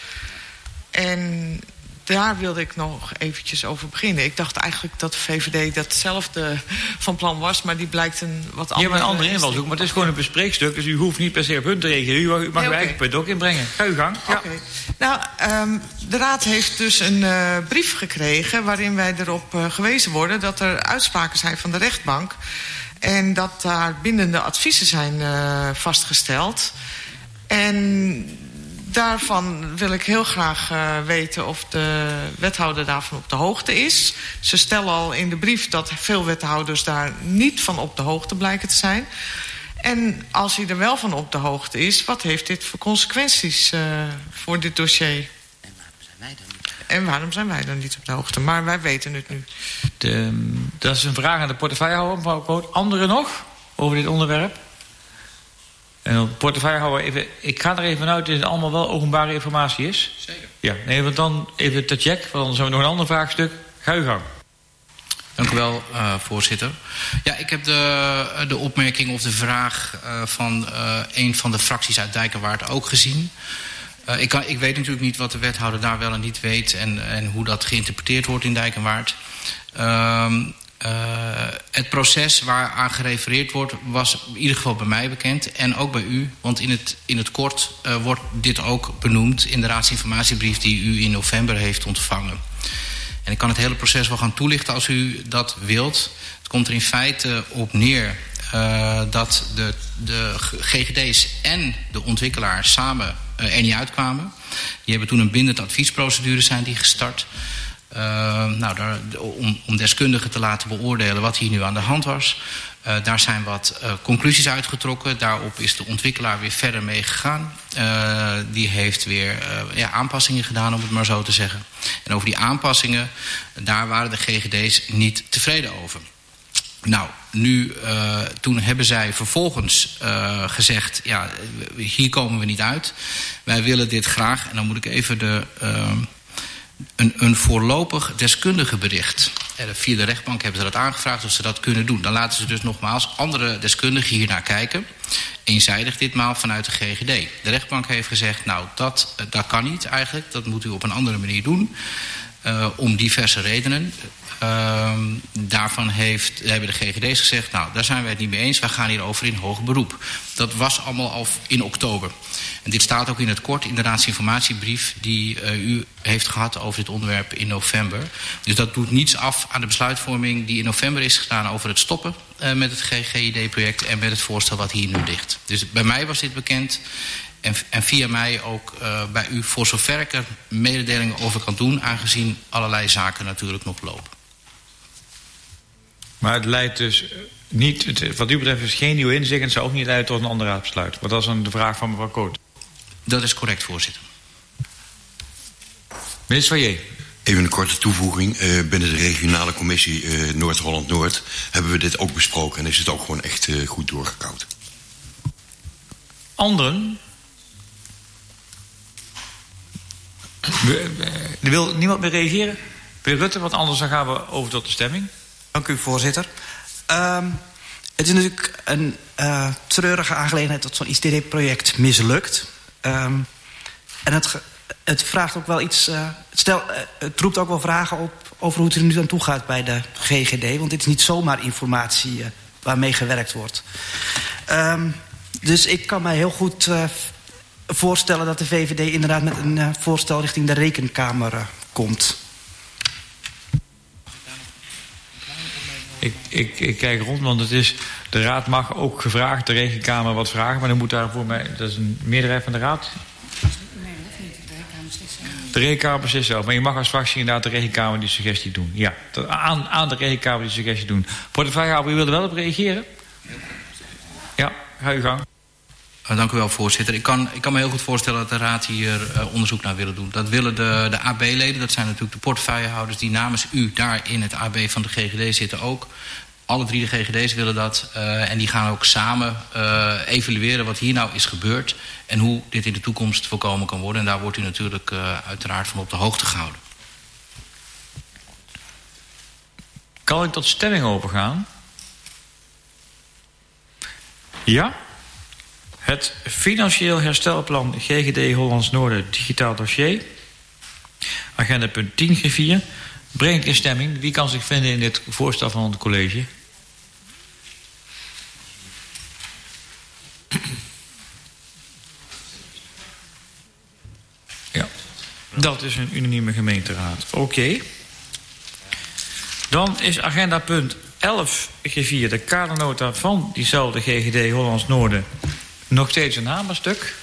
En daar wilde ik nog eventjes over beginnen. Ik dacht eigenlijk dat de V V D datzelfde van plan was, maar die blijkt een wat andere... Je hebt een andere invalshoek, maar het is gewoon een bespreekstuk, dus u hoeft niet per se op hun te reageren. U mag, u mag nee, uw okay. eigen punt ook inbrengen. Ga uw gang. Ja. Okay. Nou, um, de Raad heeft dus een uh, brief gekregen waarin wij erop uh, gewezen worden dat er uitspraken zijn van de rechtbank en dat daar bindende adviezen zijn uh, vastgesteld. En daarvan wil ik heel graag uh, weten of de wethouder daarvan op de hoogte is. Ze stellen al in de brief dat veel wethouders daar niet van op de hoogte blijken te zijn. En als hij er wel van op de hoogte is, wat heeft dit voor consequenties uh, voor dit dossier? En waarom zijn wij dan niet? En waarom zijn wij dan niet op de hoogte? Maar wij weten het nu. De, dat is een vraag aan de portefeuillehouder, mevrouw Koot. Anderen nog over dit onderwerp? En op de portefeuillehouder, even, ik ga er even uit dat het allemaal wel openbare informatie is. Zeker. Ja, nee, want dan even te check, want dan zijn we nog een ander vraagstuk. Ga uw gang. Dank u wel, uh, voorzitter. Ja, ik heb de, de opmerking of de vraag uh, van uh, een van de fracties uit Dijk en Waard ook gezien. Uh, ik, kan, ik weet natuurlijk niet wat de wethouder daar wel en niet weet en, en hoe dat geïnterpreteerd wordt in Dijk en Waard. Uh, Uh, het proces waaraan gerefereerd wordt was in ieder geval bij mij bekend en ook bij u, want in het, in het kort uh, wordt dit ook benoemd in de raadsinformatiebrief die u in november heeft ontvangen. En ik kan het hele proces wel gaan toelichten als u dat wilt. Het komt er in feite op neer uh, dat de, de G G D's en de ontwikkelaar samen uh, er niet uitkwamen. Die hebben toen een bindend adviesprocedure zijn die gestart. Uh, nou, daar, om, om deskundigen te laten beoordelen wat hier nu aan de hand was. Uh, daar zijn wat uh, conclusies uitgetrokken. Daarop is de ontwikkelaar weer verder mee gegaan. Uh, die heeft weer uh, ja, aanpassingen gedaan, om het maar zo te zeggen. En over die aanpassingen, daar waren de G G D's niet tevreden over. Nou, nu, uh, toen hebben zij vervolgens uh, gezegd, ja, hier komen we niet uit. Wij willen dit graag, en dan moet ik even de... Uh, Een, een voorlopig deskundige bericht. En via de rechtbank hebben ze dat aangevraagd of ze dat kunnen doen. Dan laten ze dus nogmaals andere deskundigen hiernaar kijken. Eenzijdig ditmaal vanuit de G G D. De rechtbank heeft gezegd, nou dat, dat kan niet eigenlijk. Dat moet u op een andere manier doen. Uh, om diverse redenen. Uh, daarvan heeft, hebben de G G D's gezegd, nou daar zijn wij het niet mee eens. Wij gaan hierover in hoger beroep. Dat was allemaal al in oktober. En dit staat ook in het kort in de raadsinformatiebrief die uh, u heeft gehad over dit onderwerp in november. Dus dat doet niets af aan de besluitvorming die in november is gedaan over het stoppen uh, met het G G I D-project en met het voorstel wat hier nu ligt. Dus bij mij was dit bekend en, en via mij ook uh, bij u voor zover ik er mededelingen over kan doen, aangezien allerlei zaken natuurlijk nog lopen. Maar het leidt dus niet, het, wat u betreft is geen nieuw inzicht en het zou ook niet leiden tot een ander raadsbesluit. Want dat is dan de vraag van mevrouw Koot. Dat is correct, voorzitter. Minister Van J. Even een korte toevoeging. Uh, binnen de regionale commissie uh, Noord-Holland-Noord hebben we dit ook besproken en is het ook gewoon echt uh, goed doorgekoud. Anderen? Er wil niemand meer reageren? Meneer Rutte, want anders dan gaan we over tot de stemming. Dank u, voorzitter. Um, het is natuurlijk een uh, treurige aangelegenheid dat zo'n I C D-project mislukt. Um, en het, het vraagt ook wel iets... Uh, stel, uh, het roept ook wel vragen op over hoe het er nu aan toe gaat bij de G G D. Want dit is niet zomaar informatie uh, waarmee gewerkt wordt. Um, dus ik kan mij heel goed uh, voorstellen dat de V V D inderdaad met een uh, voorstel richting de Rekenkamer uh, komt. Ik, ik, ik kijk rond, want het is, de raad mag ook gevraagd, de rekenkamer wat vragen, maar dan moet daar voor mij, dat is een meerderheid van de raad. Nee, dat niet. De rekenkamer beslist zelf. De rekenkamer beslist zelf, maar je mag als fractie inderdaad de rekenkamer die suggestie doen. Ja, aan, aan de rekenkamer die suggestie doen. Portefeuillehouder, u wilde wel op reageren? Ja, ga uw gang. Uh, dank u wel, voorzitter. Ik kan, ik kan me heel goed voorstellen dat de raad hier uh, onderzoek naar willen doen. Dat willen de, de A B-leden, dat zijn natuurlijk de portefeuillehouders die namens u daar in het A B van de G G D zitten ook. Alle drie de G G D's willen dat uh, en die gaan ook samen uh, evalueren wat hier nou is gebeurd en hoe dit in de toekomst voorkomen kan worden. En daar wordt u natuurlijk uh, uiteraard van op de hoogte gehouden. Kan ik tot stemming overgaan? Ja? Het financieel herstelplan G G D Hollands Noorden digitaal dossier. Agenda punt tien G vier. Brengt in stemming. Wie kan zich vinden in dit voorstel van het college? Ja. Dat is een unanieme gemeenteraad. Oké. Okay. Dan is agenda punt elf G vier. De kadernota van diezelfde G G D Hollands Noorden. Nog steeds een hamerstuk.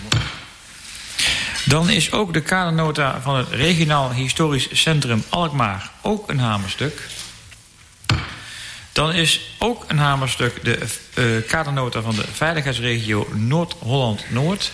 Dan is ook de kadernota van het Regionaal Historisch Centrum Alkmaar ook een hamerstuk. Dan is ook een hamerstuk de uh, kadernota van de Veiligheidsregio Noord-Holland-Noord.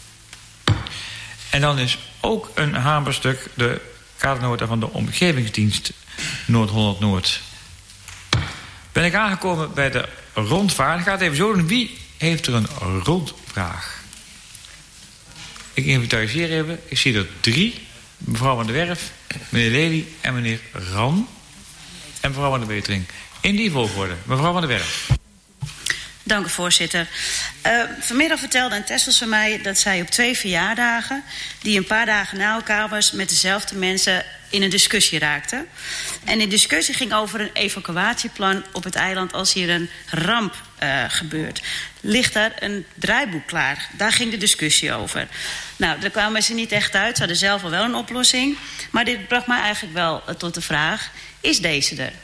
En dan is ook een hamerstuk de kadernota van de Omgevingsdienst Noord-Holland-Noord. Ben ik aangekomen bij de rondvraag. Ik ga het even zo doen. Wie heeft er een rondvraag? Ik inventariseer even. Ik zie er drie. Mevrouw van der Werf, meneer Lely en meneer Ran. En mevrouw van der Wetering. In die volgorde. Mevrouw van der Werf. Dank u, voorzitter. Uh, vanmiddag vertelde een Tessels van mij dat zij op twee verjaardagen, die een paar dagen na elkaar was, met dezelfde mensen in een discussie raakten. En de discussie ging over een evacuatieplan op het eiland als hier een ramp uh, gebeurt. Ligt daar een draaiboek klaar? Daar ging de discussie over. Nou, daar kwamen ze niet echt uit. Ze hadden zelf al wel een oplossing. Maar dit bracht mij eigenlijk wel uh, tot de vraag, is deze er?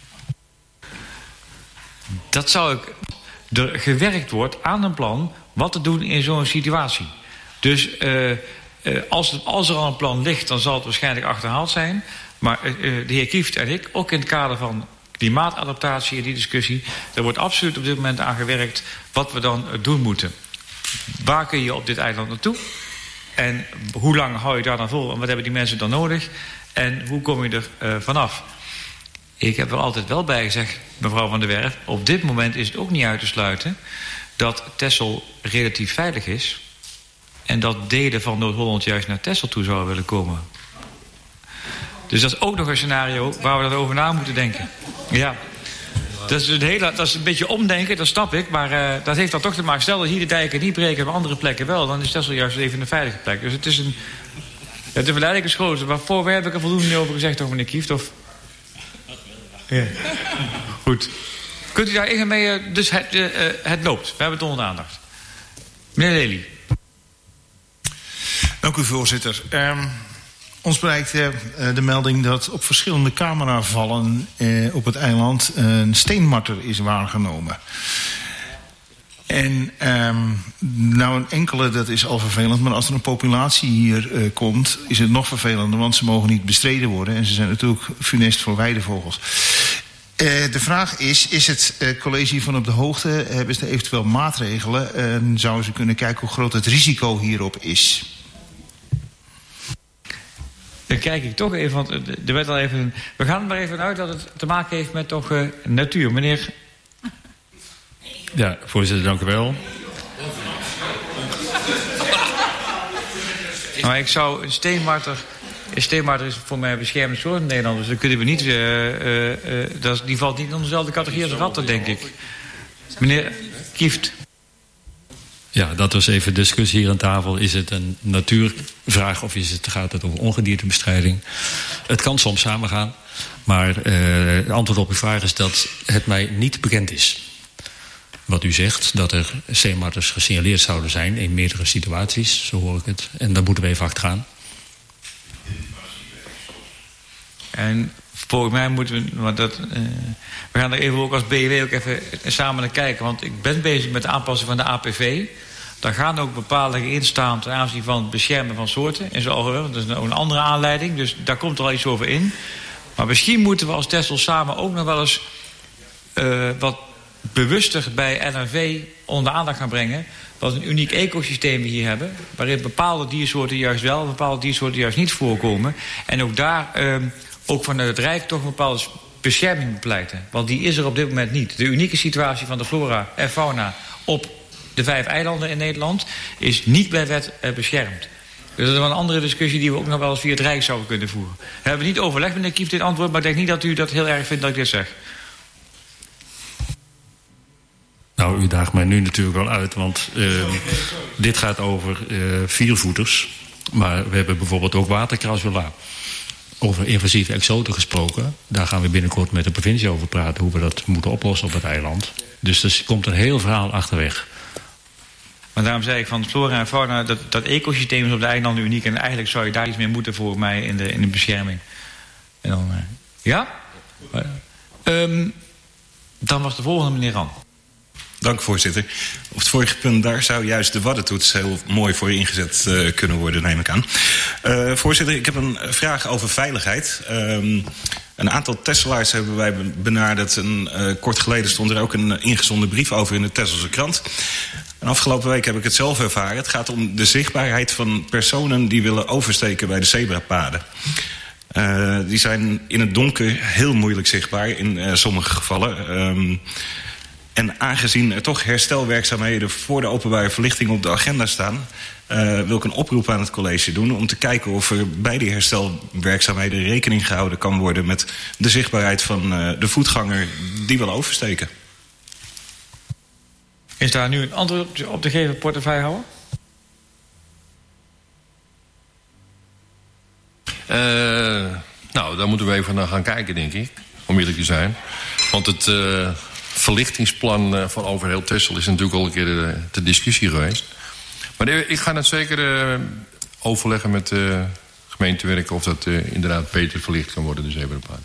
Dat zou ik... Er gewerkt wordt aan een plan wat te doen in zo'n situatie. Dus uh, uh, als, het, als er al een plan ligt, dan zal het waarschijnlijk achterhaald zijn. Maar uh, de heer Kieft en ik, ook in het kader van klimaatadaptatie in die discussie. Er wordt absoluut op dit moment aan gewerkt wat we dan doen moeten. Waar kun je op dit eiland naartoe? En hoe lang hou je daar dan vol? En wat hebben die mensen dan nodig? En hoe kom je er uh, vanaf? Ik heb er altijd wel bij gezegd, mevrouw Van der Werf, op dit moment is het ook niet uit te sluiten dat Texel relatief veilig is en dat delen van Noord-Holland juist naar Texel toe zouden willen komen. Dus dat is ook nog een scenario waar we over na moeten denken. Ja, dat is een, hele, dat is een beetje omdenken, dat snap ik, maar uh, dat heeft dan toch te maken. Stel dat hier de dijken niet breken en op andere plekken wel, dan is Texel juist even een veilige plek. Dus het is een... Ja, de verleiding is groot. Waarvoor waar heb ik er voldoende over gezegd, toch, meneer Kieft? Of... Ja. Goed. Kunt u daar even mee... Uh, dus het, uh, het loopt. We hebben het onder de aandacht. Meneer Lely. Dank u, voorzitter. Um, ons bereikt uh, de melding dat op verschillende cameravallen uh, op het eiland een steenmarter is waargenomen. En um, nou een enkele, dat is al vervelend, maar als er een populatie hier uh, komt, is het nog vervelender, want ze mogen niet bestreden worden en ze zijn natuurlijk funest voor weidevogels. Uh, de vraag is, is het uh, college van op de hoogte, hebben ze eventueel maatregelen en zouden ze kunnen kijken hoe groot het risico hierop is? Dan kijk ik toch even, want er werd al even, we gaan er maar even uit dat het te maken heeft met toch uh, natuur. Meneer... Ja, voorzitter, dank u wel. Maar ik zou een steenmarter... Een steenmarter is voor mij een beschermd soort in Nederland. Dus dan kunnen we niet... Uh, uh, uh, dat, die valt niet onder dezelfde categorie als ratten, denk ik. Meneer Kieft. Ja, dat was even discussie hier aan tafel. Is het een natuurvraag of is het, gaat het over ongediertebestrijding? Het kan soms samengaan. Maar uh, het antwoord op uw vraag is dat het mij niet bekend is. Wat u zegt, dat er steenmarters gesignaleerd zouden zijn in meerdere situaties, zo hoor ik het. En daar moeten we even achteraan. En volgens mij moeten we, want dat, uh, we gaan er even ook als B W ook even samen naar kijken. Want ik ben bezig met de aanpassing van de A P V. Daar gaan ook bepalingen in staan ten aanzien van het beschermen van soorten. En zo, dat is een andere aanleiding, dus daar komt er al iets over in. Maar misschien moeten we als Texel samen ook nog wel eens uh, wat bewuster bij N R V onder aandacht gaan brengen. Wat een uniek ecosysteem we hier hebben. Waarin bepaalde diersoorten juist wel, bepaalde diersoorten juist niet voorkomen. En ook daar, uh, ook vanuit het Rijk, toch een bepaalde bescherming bepleiten. Want die is er op dit moment niet. De unieke situatie van de flora en fauna op de vijf eilanden in Nederland is niet bij wet uh, beschermd. Dus dat is wel een andere discussie die we ook nog wel eens via het Rijk zouden kunnen voeren. We hebben niet overlegd, meneer Kieft, dit antwoord, maar ik denk niet dat u dat heel erg vindt dat ik dit zeg. Nou, u daagt mij nu natuurlijk wel uit, want uh, dit gaat over uh, viervoeters. Maar we hebben bijvoorbeeld ook waterkrasula. Over invasieve exoten gesproken. Daar gaan we binnenkort met de provincie over praten, hoe we dat moeten oplossen op het eiland. Dus er komt een heel verhaal achterweg. Maar daarom zei ik van flora en fauna, dat, dat ecosysteem is op de eilanden uniek. En eigenlijk zou je daar iets meer moeten voor mij in de, in de bescherming. En dan, uh, ja? Uh, um, dan was de volgende meneer Ran. Dank, voorzitter. Op het vorige punt, daar zou juist de waddentoets heel mooi voor ingezet uh, kunnen worden, neem ik aan. Uh, voorzitter, ik heb een vraag over veiligheid. Um, een aantal Tesselaars hebben wij benaderd. En, uh, kort geleden stond er ook een ingezonden brief over in de Tesselse krant. En afgelopen week heb ik het zelf ervaren. Het gaat om de zichtbaarheid van personen die willen oversteken bij de zebrapaden. Uh, die zijn in het donker heel moeilijk zichtbaar in uh, sommige gevallen. Um, En aangezien er toch herstelwerkzaamheden voor de openbare verlichting op de agenda staan, uh, wil ik een oproep aan het college doen om te kijken of er bij die herstelwerkzaamheden rekening gehouden kan worden met de zichtbaarheid van uh, de voetganger die wil oversteken. Is daar nu een antwoord op te geven, portefeuillehouder? Uh, nou, daar moeten we even naar gaan kijken, denk ik. Om eerlijk te zijn. Want het uh, verlichtingsplan van over heel Texel is natuurlijk al een keer uh, ter discussie geweest. Maar ik ga het zeker uh, overleggen met de uh, gemeentewerken of dat uh, inderdaad beter verlicht kan worden, de zebrapad.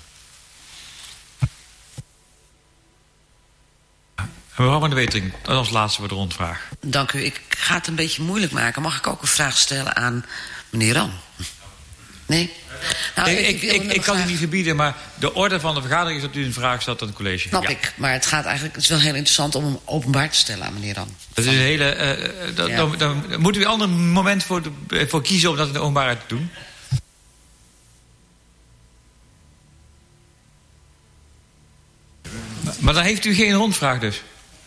Mevrouw Van der Wetering, dat is als laatste voor de rondvraag. Dank u. Ik ga het een beetje moeilijk maken. Mag ik ook een vraag stellen aan meneer Ran? Nee. Nou, ik, ik, ik, ik, ik kan u niet verbieden, maar de orde van de vergadering is dat u een vraag stelt aan het college. Snap ja. ik, maar het gaat eigenlijk, het is wel heel interessant om hem openbaar te stellen aan meneer Dan. Dat is een hele. Uh, dan, ja. dan, dan moeten we een ander moment voor, de, voor kiezen om dat in de openbaarheid te doen. Maar dan heeft u geen rondvraag dus.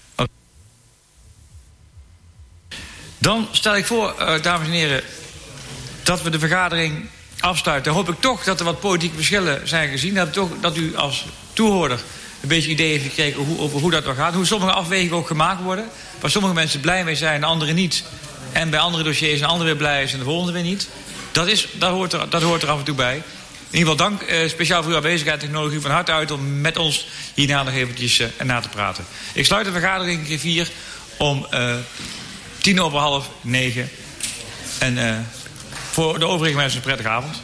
Dan stel ik voor, uh, dames en heren, dat we de vergadering afsluiten. Dan hoop ik toch dat er wat politieke verschillen zijn gezien. Dat, toch, dat u als toehoorder een beetje idee heeft gekregen hoe, over hoe dat wel gaat. Hoe sommige afwegingen ook gemaakt worden. Waar sommige mensen blij mee zijn, anderen niet. En bij andere dossiers een ander weer blij is en de volgende weer niet. Dat, is, dat, hoort, er, dat hoort er af en toe bij. In ieder geval dank uh, speciaal voor uw aanwezigheid. Ik nodig u van harte uit om met ons hierna nog eventjes uh, na te praten. Ik sluit de vergadering keer vier om uh, tien over half negen. En uh, voor de overige mensen een prettige avond.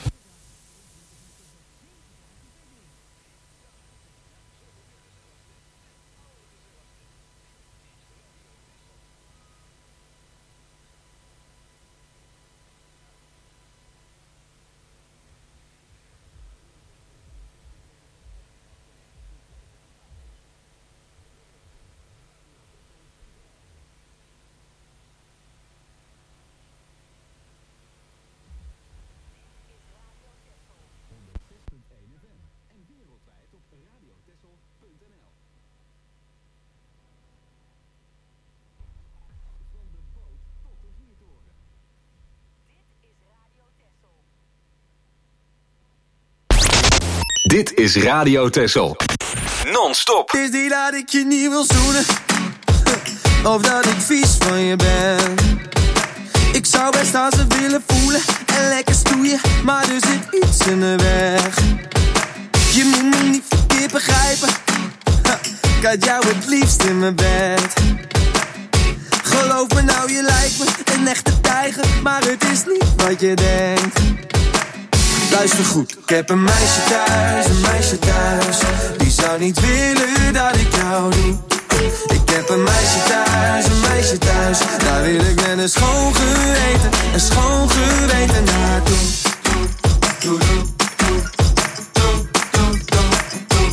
Dit is Radio Texel. Non-stop. Het is niet dat ik je niet wil zoenen, of dat ik vies van je ben. Ik zou best aan ze willen voelen en lekker stoeien, maar er zit iets in de weg. Je moet me niet verkeerd begrijpen, ik had jou het liefst in mijn bed. Geloof me nou, je lijkt me een echte tijger, maar het is niet wat je denkt. Luister goed, ik heb een meisje thuis, een meisje thuis. Die zou niet willen dat ik jou doe. Ik heb een meisje thuis, een meisje thuis. Daar wil ik met een schoon geweten, een schoon geweten naartoe. Doe, doe, doe, doe, doe, doe,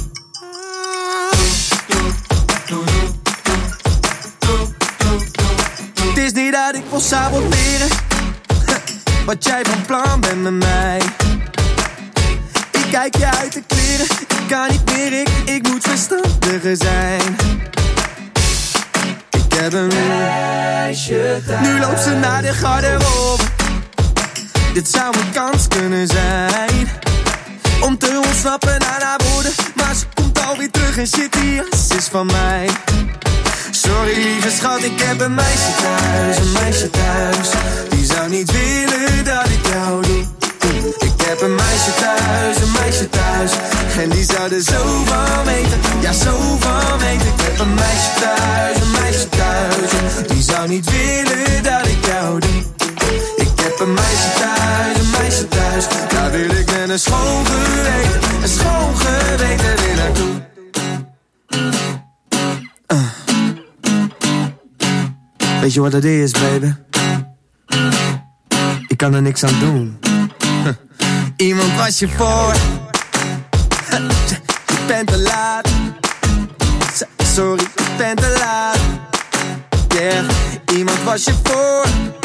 doe. Het is niet dat ik wil saboteren wat jij van plan bent met mij. Ik kijk je uit de kleren, ik kan niet meer, ik, ik moet verstandiger zijn. Ik heb een meisje thuis. Nu loopt ze naar de garderobe. Dit zou een kans kunnen zijn om te ontsnappen aan haar woorden, maar ze komt alweer terug en shit, die jas is van mij. Sorry lieve schat, ik heb een meisje thuis, een meisje thuis. Die zou niet willen dat ik jou doe. Ik heb een meisje thuis, een meisje thuis. En die zou er zo van weten, ja zo van weten. Ik heb een meisje thuis, een meisje thuis. Die zou niet willen dat ik jou doe. Ik heb een meisje thuis, een meisje thuis. Daar wil ik met een schoon geweten, een schoon geweten weer naartoe. Uh. Weet je wat het is, baby? Ik kan er niks aan doen. Huh. Iemand was je voor. Huh. Je bent te laat. Sorry, je bent te laat. Yeah, iemand was je voor.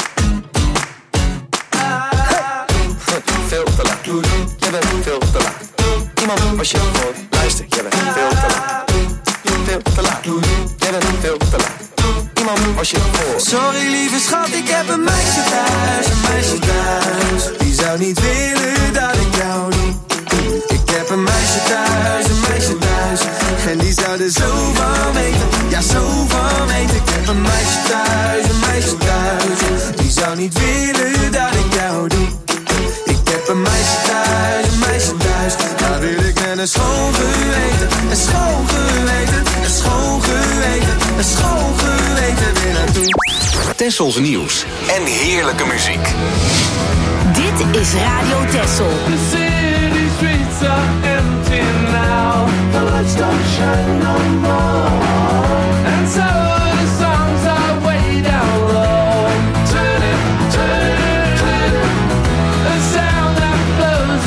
Veel te laat. Je bent veel te laat. Iemand was je voor. Luister, je bent veel te laat. Veel te laat. Je bent veel te laat. Iemand was je voor. Sorry lieve schat, ik heb een meisje thuis, een meisje thuis. Die zou niet willen dat ik jou doe. Ik heb een meisje thuis, een meisje thuis. En die zou er zo van weten, ja zo van weten. Ik heb een meisje thuis, een meisje thuis. Die zou niet willen dat ik jou doe. Ik heb een meisje thuis, een meisje thuis. Daar wil ik met een schoon geweten, een schoon geweten, een schoon geweten, een schoon geweten weer naartoe. Tessels nieuws en heerlijke muziek. Dit is Radio Texel. The city streets are empty now. The lights don't shine no more. And so the songs are way down low. Turn it, turn it, turn it. The sound that flows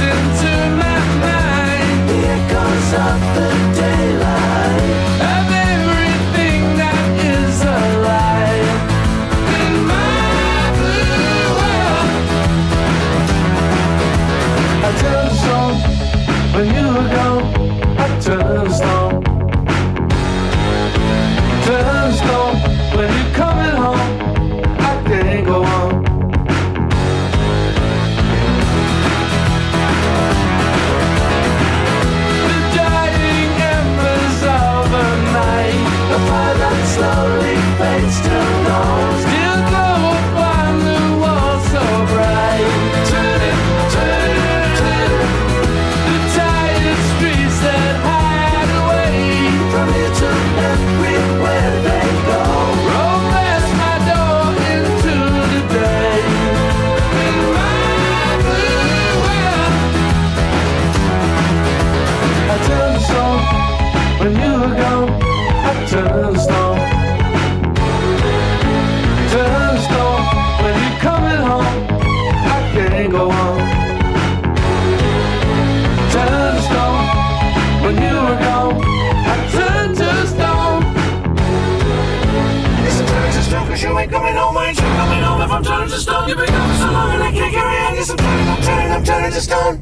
You've been gone so long and I can't carry on. Yes, I'm turning, I'm turning, I'm turning to stone.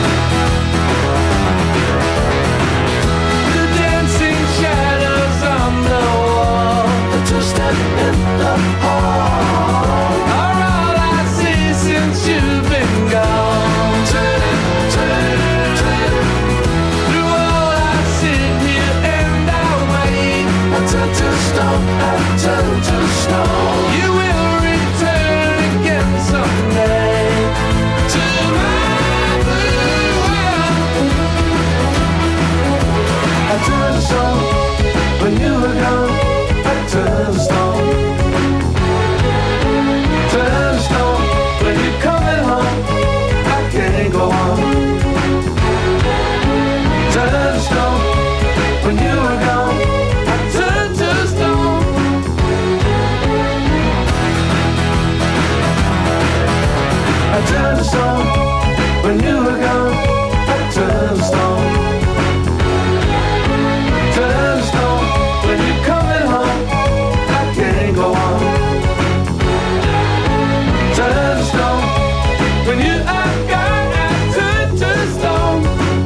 The dancing shadows on the wall, the two-step in the hall are all I see since you've been gone. Turning, turning, turning. Through all I sit here and I wait. I turn to stone, I turn to stone. You will return again someday to my blue world. I turned to stone when you were gone. I turned to stone. Turned to stone when you're coming home. I can't go on. Turned to stone when you were gone. I turned to stone. I turned to stone when you were gone. I turned to stone. Turned to stone when you're coming home. I can't go on. Turned to stone when you are gone. I turned to stone.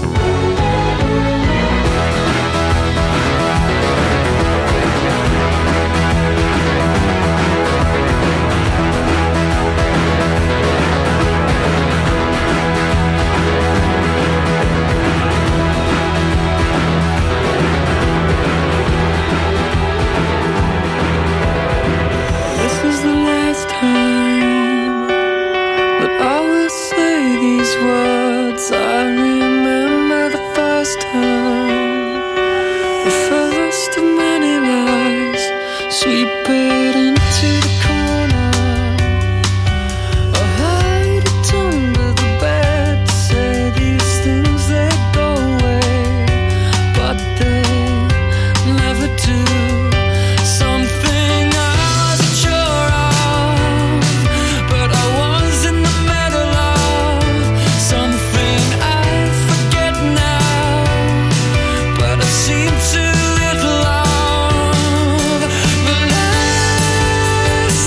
This is the last time that I will say these words. I remember the first time, the first of many lies, sweep it into the corner. I hide it under the bed to say these things, they go away, but they never do. Something I wasn't sure of, but I was in the middle of. Something I forget now, but I've seen too little of. The last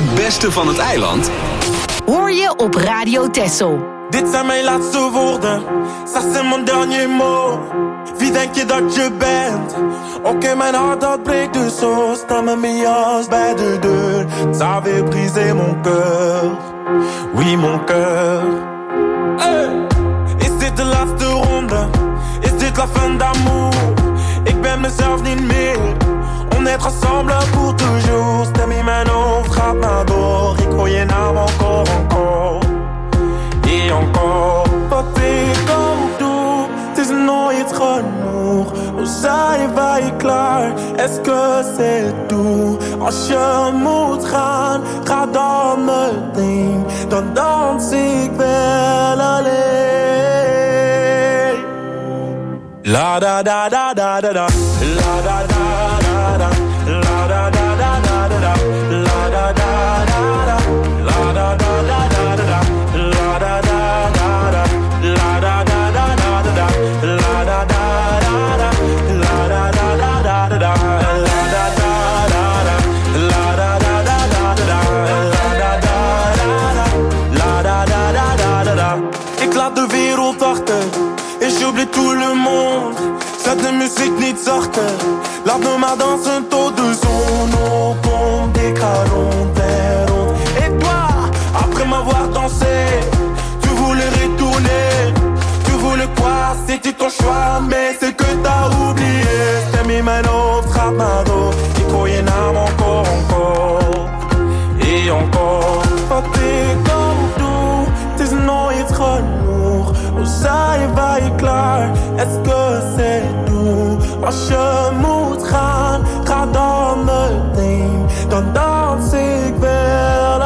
Het beste van het eiland hoor je op Radio Texel. Dit zijn mijn laatste woorden, ça c'est mon dernier mot. Wie denk je dat je bent? Oké, okay, mijn hart dat breekt dus zo. Sta met mijn jas bij de deur. Ça avait brisé mon cœur, oui mon cœur. Hey! Is dit de laatste ronde? Is dit la fin d'amour? Ik ben mezelf niet meer. On est ensemble pour toujours. Stem in mijn hoofd gaat maar door. Ik hoor je naam encore, encore. Et encore. Wat ik ook doe, het is nooit genoeg. Hoe zijn wij klaar? Est-ce que c'est tout? Als je moet gaan, ga dan meteen. Dan dans ik wel alleen. La da da da da da da. La da da da da. La da da da da da. La da da da da. La da da da da da. La da da da da. La da da da da da. La da da da da. La da da da da da. La da da da da. La da da da da da. La da da da da. La da da da da da. Ik laat de wereld achter. Et j'oublie tout le monde. Zet de muziek niet zachter. Laat me maar dansen tot de zon opkomt. Ik ga rond en rond. Et toi, après m'avoir dansé, tu voulais retourner. Tu voulais quoi? C'était ton choix, mais c'est que t'as oublié. Stem in mijn hoofd gaat maar door. Ik hoor je naam encore, encore. Et encore. Wat ik ook doe, het is nooit genoeg. Hoe zijn wij klaar? Est-ce que c'est tout? Als je moet gaan, ga dan meteen. Dan dans ik wel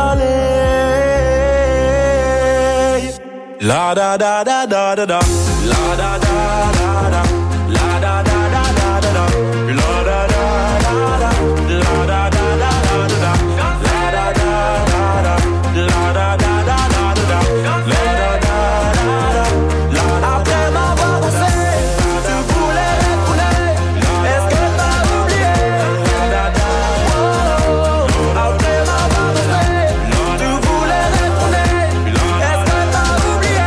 alleen. La da da da da da da. La da da da da. La da da da da da. La da da da da. La da da da da da. La da da da da. La da da da da da. La da da da. Après m'avoir dansé, tu voulais retourner. Est-ce que t'as oublié? Après m'avoir dansé, tu voulais retourner. Est-ce que t'as oublié?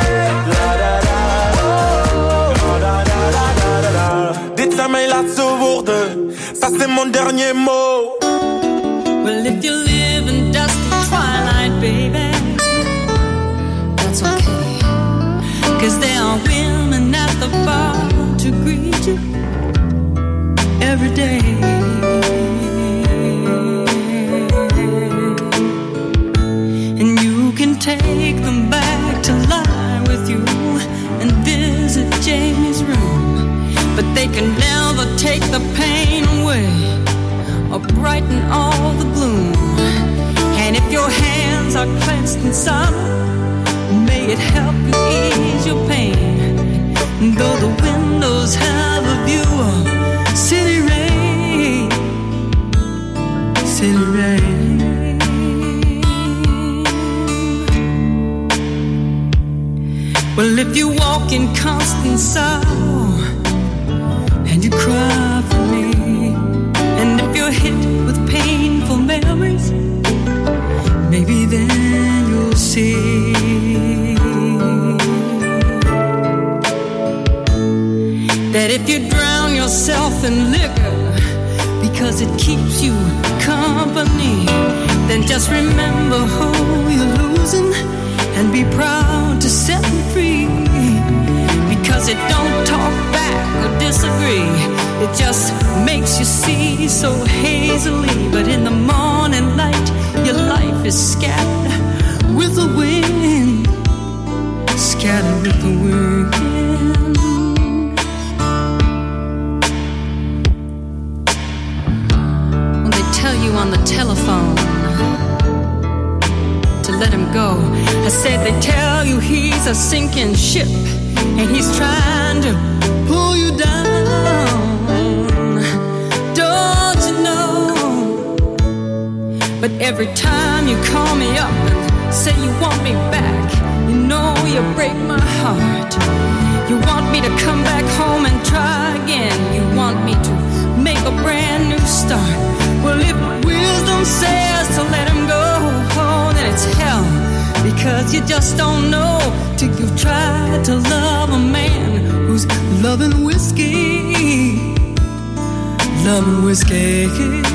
Dit zijn mijn laatste woorden, ça c'est mon dernier mot. Well, if you live in dusty twilight, baby, that's okay. Cause there are women at the bar to greet you every day. And you can take them back to lie with you and visit Jamie's room. But they can never take the pain away or brighten all the gloom. And if your hands are clenched in sorrow, may it help you ease your pain. Though the windows have a view of city rain, city rain. Well, if you walk in constant sorrow and you cry for me, and if you're hit with painful memories, maybe then you'll see that if you drown yourself in liquor because it keeps you company, then just remember who you're losing and be proud to set them free. Because it don't talk back or disagree, it just makes you see so hazily. But in the morning light, your life is scattered with the wind, scattered with the wind. When they tell you on the telephone to let him go, I said they tell you he's a sinking ship and he's trying to pull you down. Don't you know? But every time you call me up and say you want me back, you know you break my heart. You want me to come back home and try again. You want me to make a brand new start. Well, if wisdom says to let him go, you just don't know till you've tried to love a man who's loving whiskey, loving whiskey.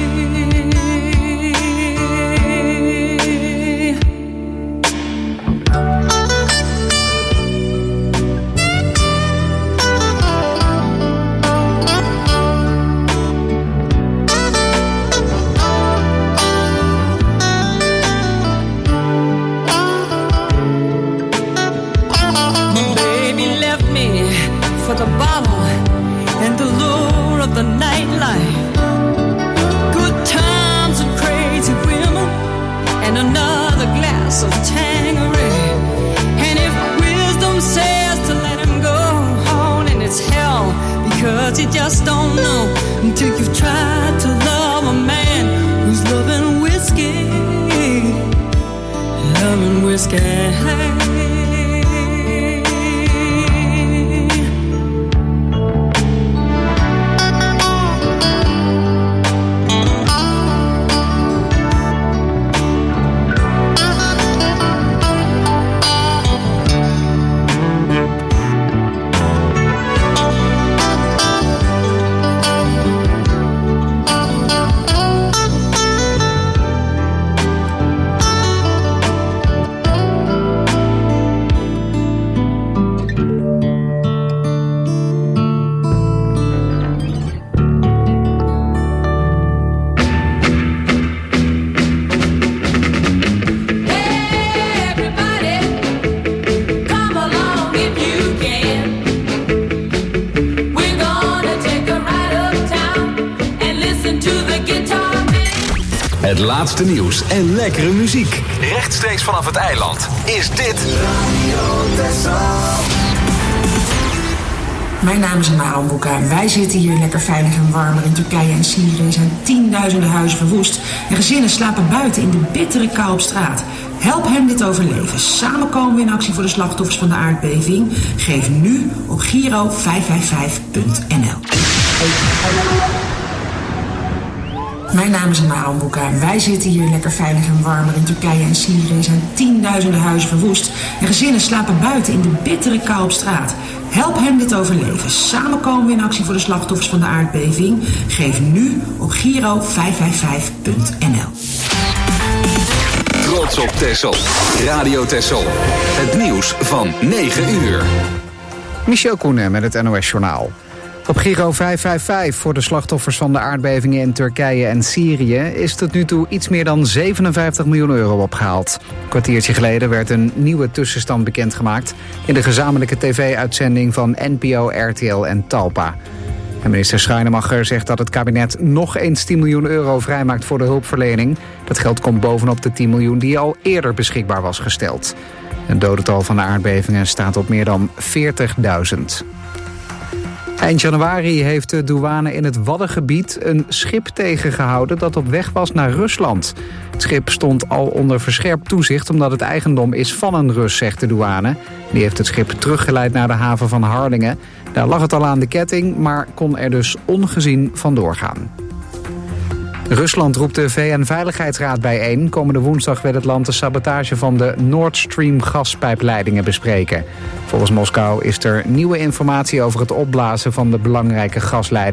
The bottle and the lure of the nightlife, good times and crazy women, and another glass of Tanqueray. And if wisdom says to let him go on, and it's hell because you just don't know until you've tried to love a man who's loving whiskey, loving whiskey. Het laatste nieuws en lekkere muziek. Rechtstreeks vanaf het eiland is dit Radio Texel. Mijn naam is Anna Ambuka. Wij zitten hier lekker veilig en warm. In Turkije en Syrië zijn tienduizenden huizen verwoest. En gezinnen slapen buiten in de bittere kou op straat. Help hen dit overleven. Samen komen we in actie voor de slachtoffers van de aardbeving. Geef nu op Giro vijf vijf vijf punt n l. Mijn naam is Anna Ambuka. Wij zitten hier lekker veilig en warm. In Turkije en Syrië zijn tienduizenden huizen verwoest. En gezinnen slapen buiten in de bittere kou op straat. Help hen dit overleven. Samen komen we in actie voor de slachtoffers van de aardbeving. Geef nu op Giro vijf vijf vijf punt n l. Trots op Texel. Radio Texel. Het nieuws van negen uur. Michel Koenen met het N O S-journaal. Op Giro vijf vijf vijf voor de slachtoffers van de aardbevingen in Turkije en Syrië is tot nu toe iets meer dan zevenenvijftig miljoen euro opgehaald. Een kwartiertje geleden werd een nieuwe tussenstand bekendgemaakt in de gezamenlijke tv-uitzending van N P O, R T L en Talpa. En minister Schrijnemacher zegt dat het kabinet nog eens tien miljoen euro vrijmaakt voor de hulpverlening. Dat geld komt bovenop de tien miljoen die al eerder beschikbaar was gesteld. Het dodental van de aardbevingen staat op meer dan veertigduizend. Eind januari heeft de douane in het Waddengebied een schip tegengehouden dat op weg was naar Rusland. Het schip stond al onder verscherpt toezicht omdat het eigendom is van een Rus, zegt de douane. Die heeft het schip teruggeleid naar de haven van Harlingen. Daar lag het al aan de ketting, maar kon er dus ongezien vandoor gaan. Rusland roept de V N-veiligheidsraad bijeen. Komende woensdag wil het land de sabotage van de Nord Stream gaspijpleidingen bespreken. Volgens Moskou is er nieuwe informatie over het opblazen van de belangrijke gasleiding.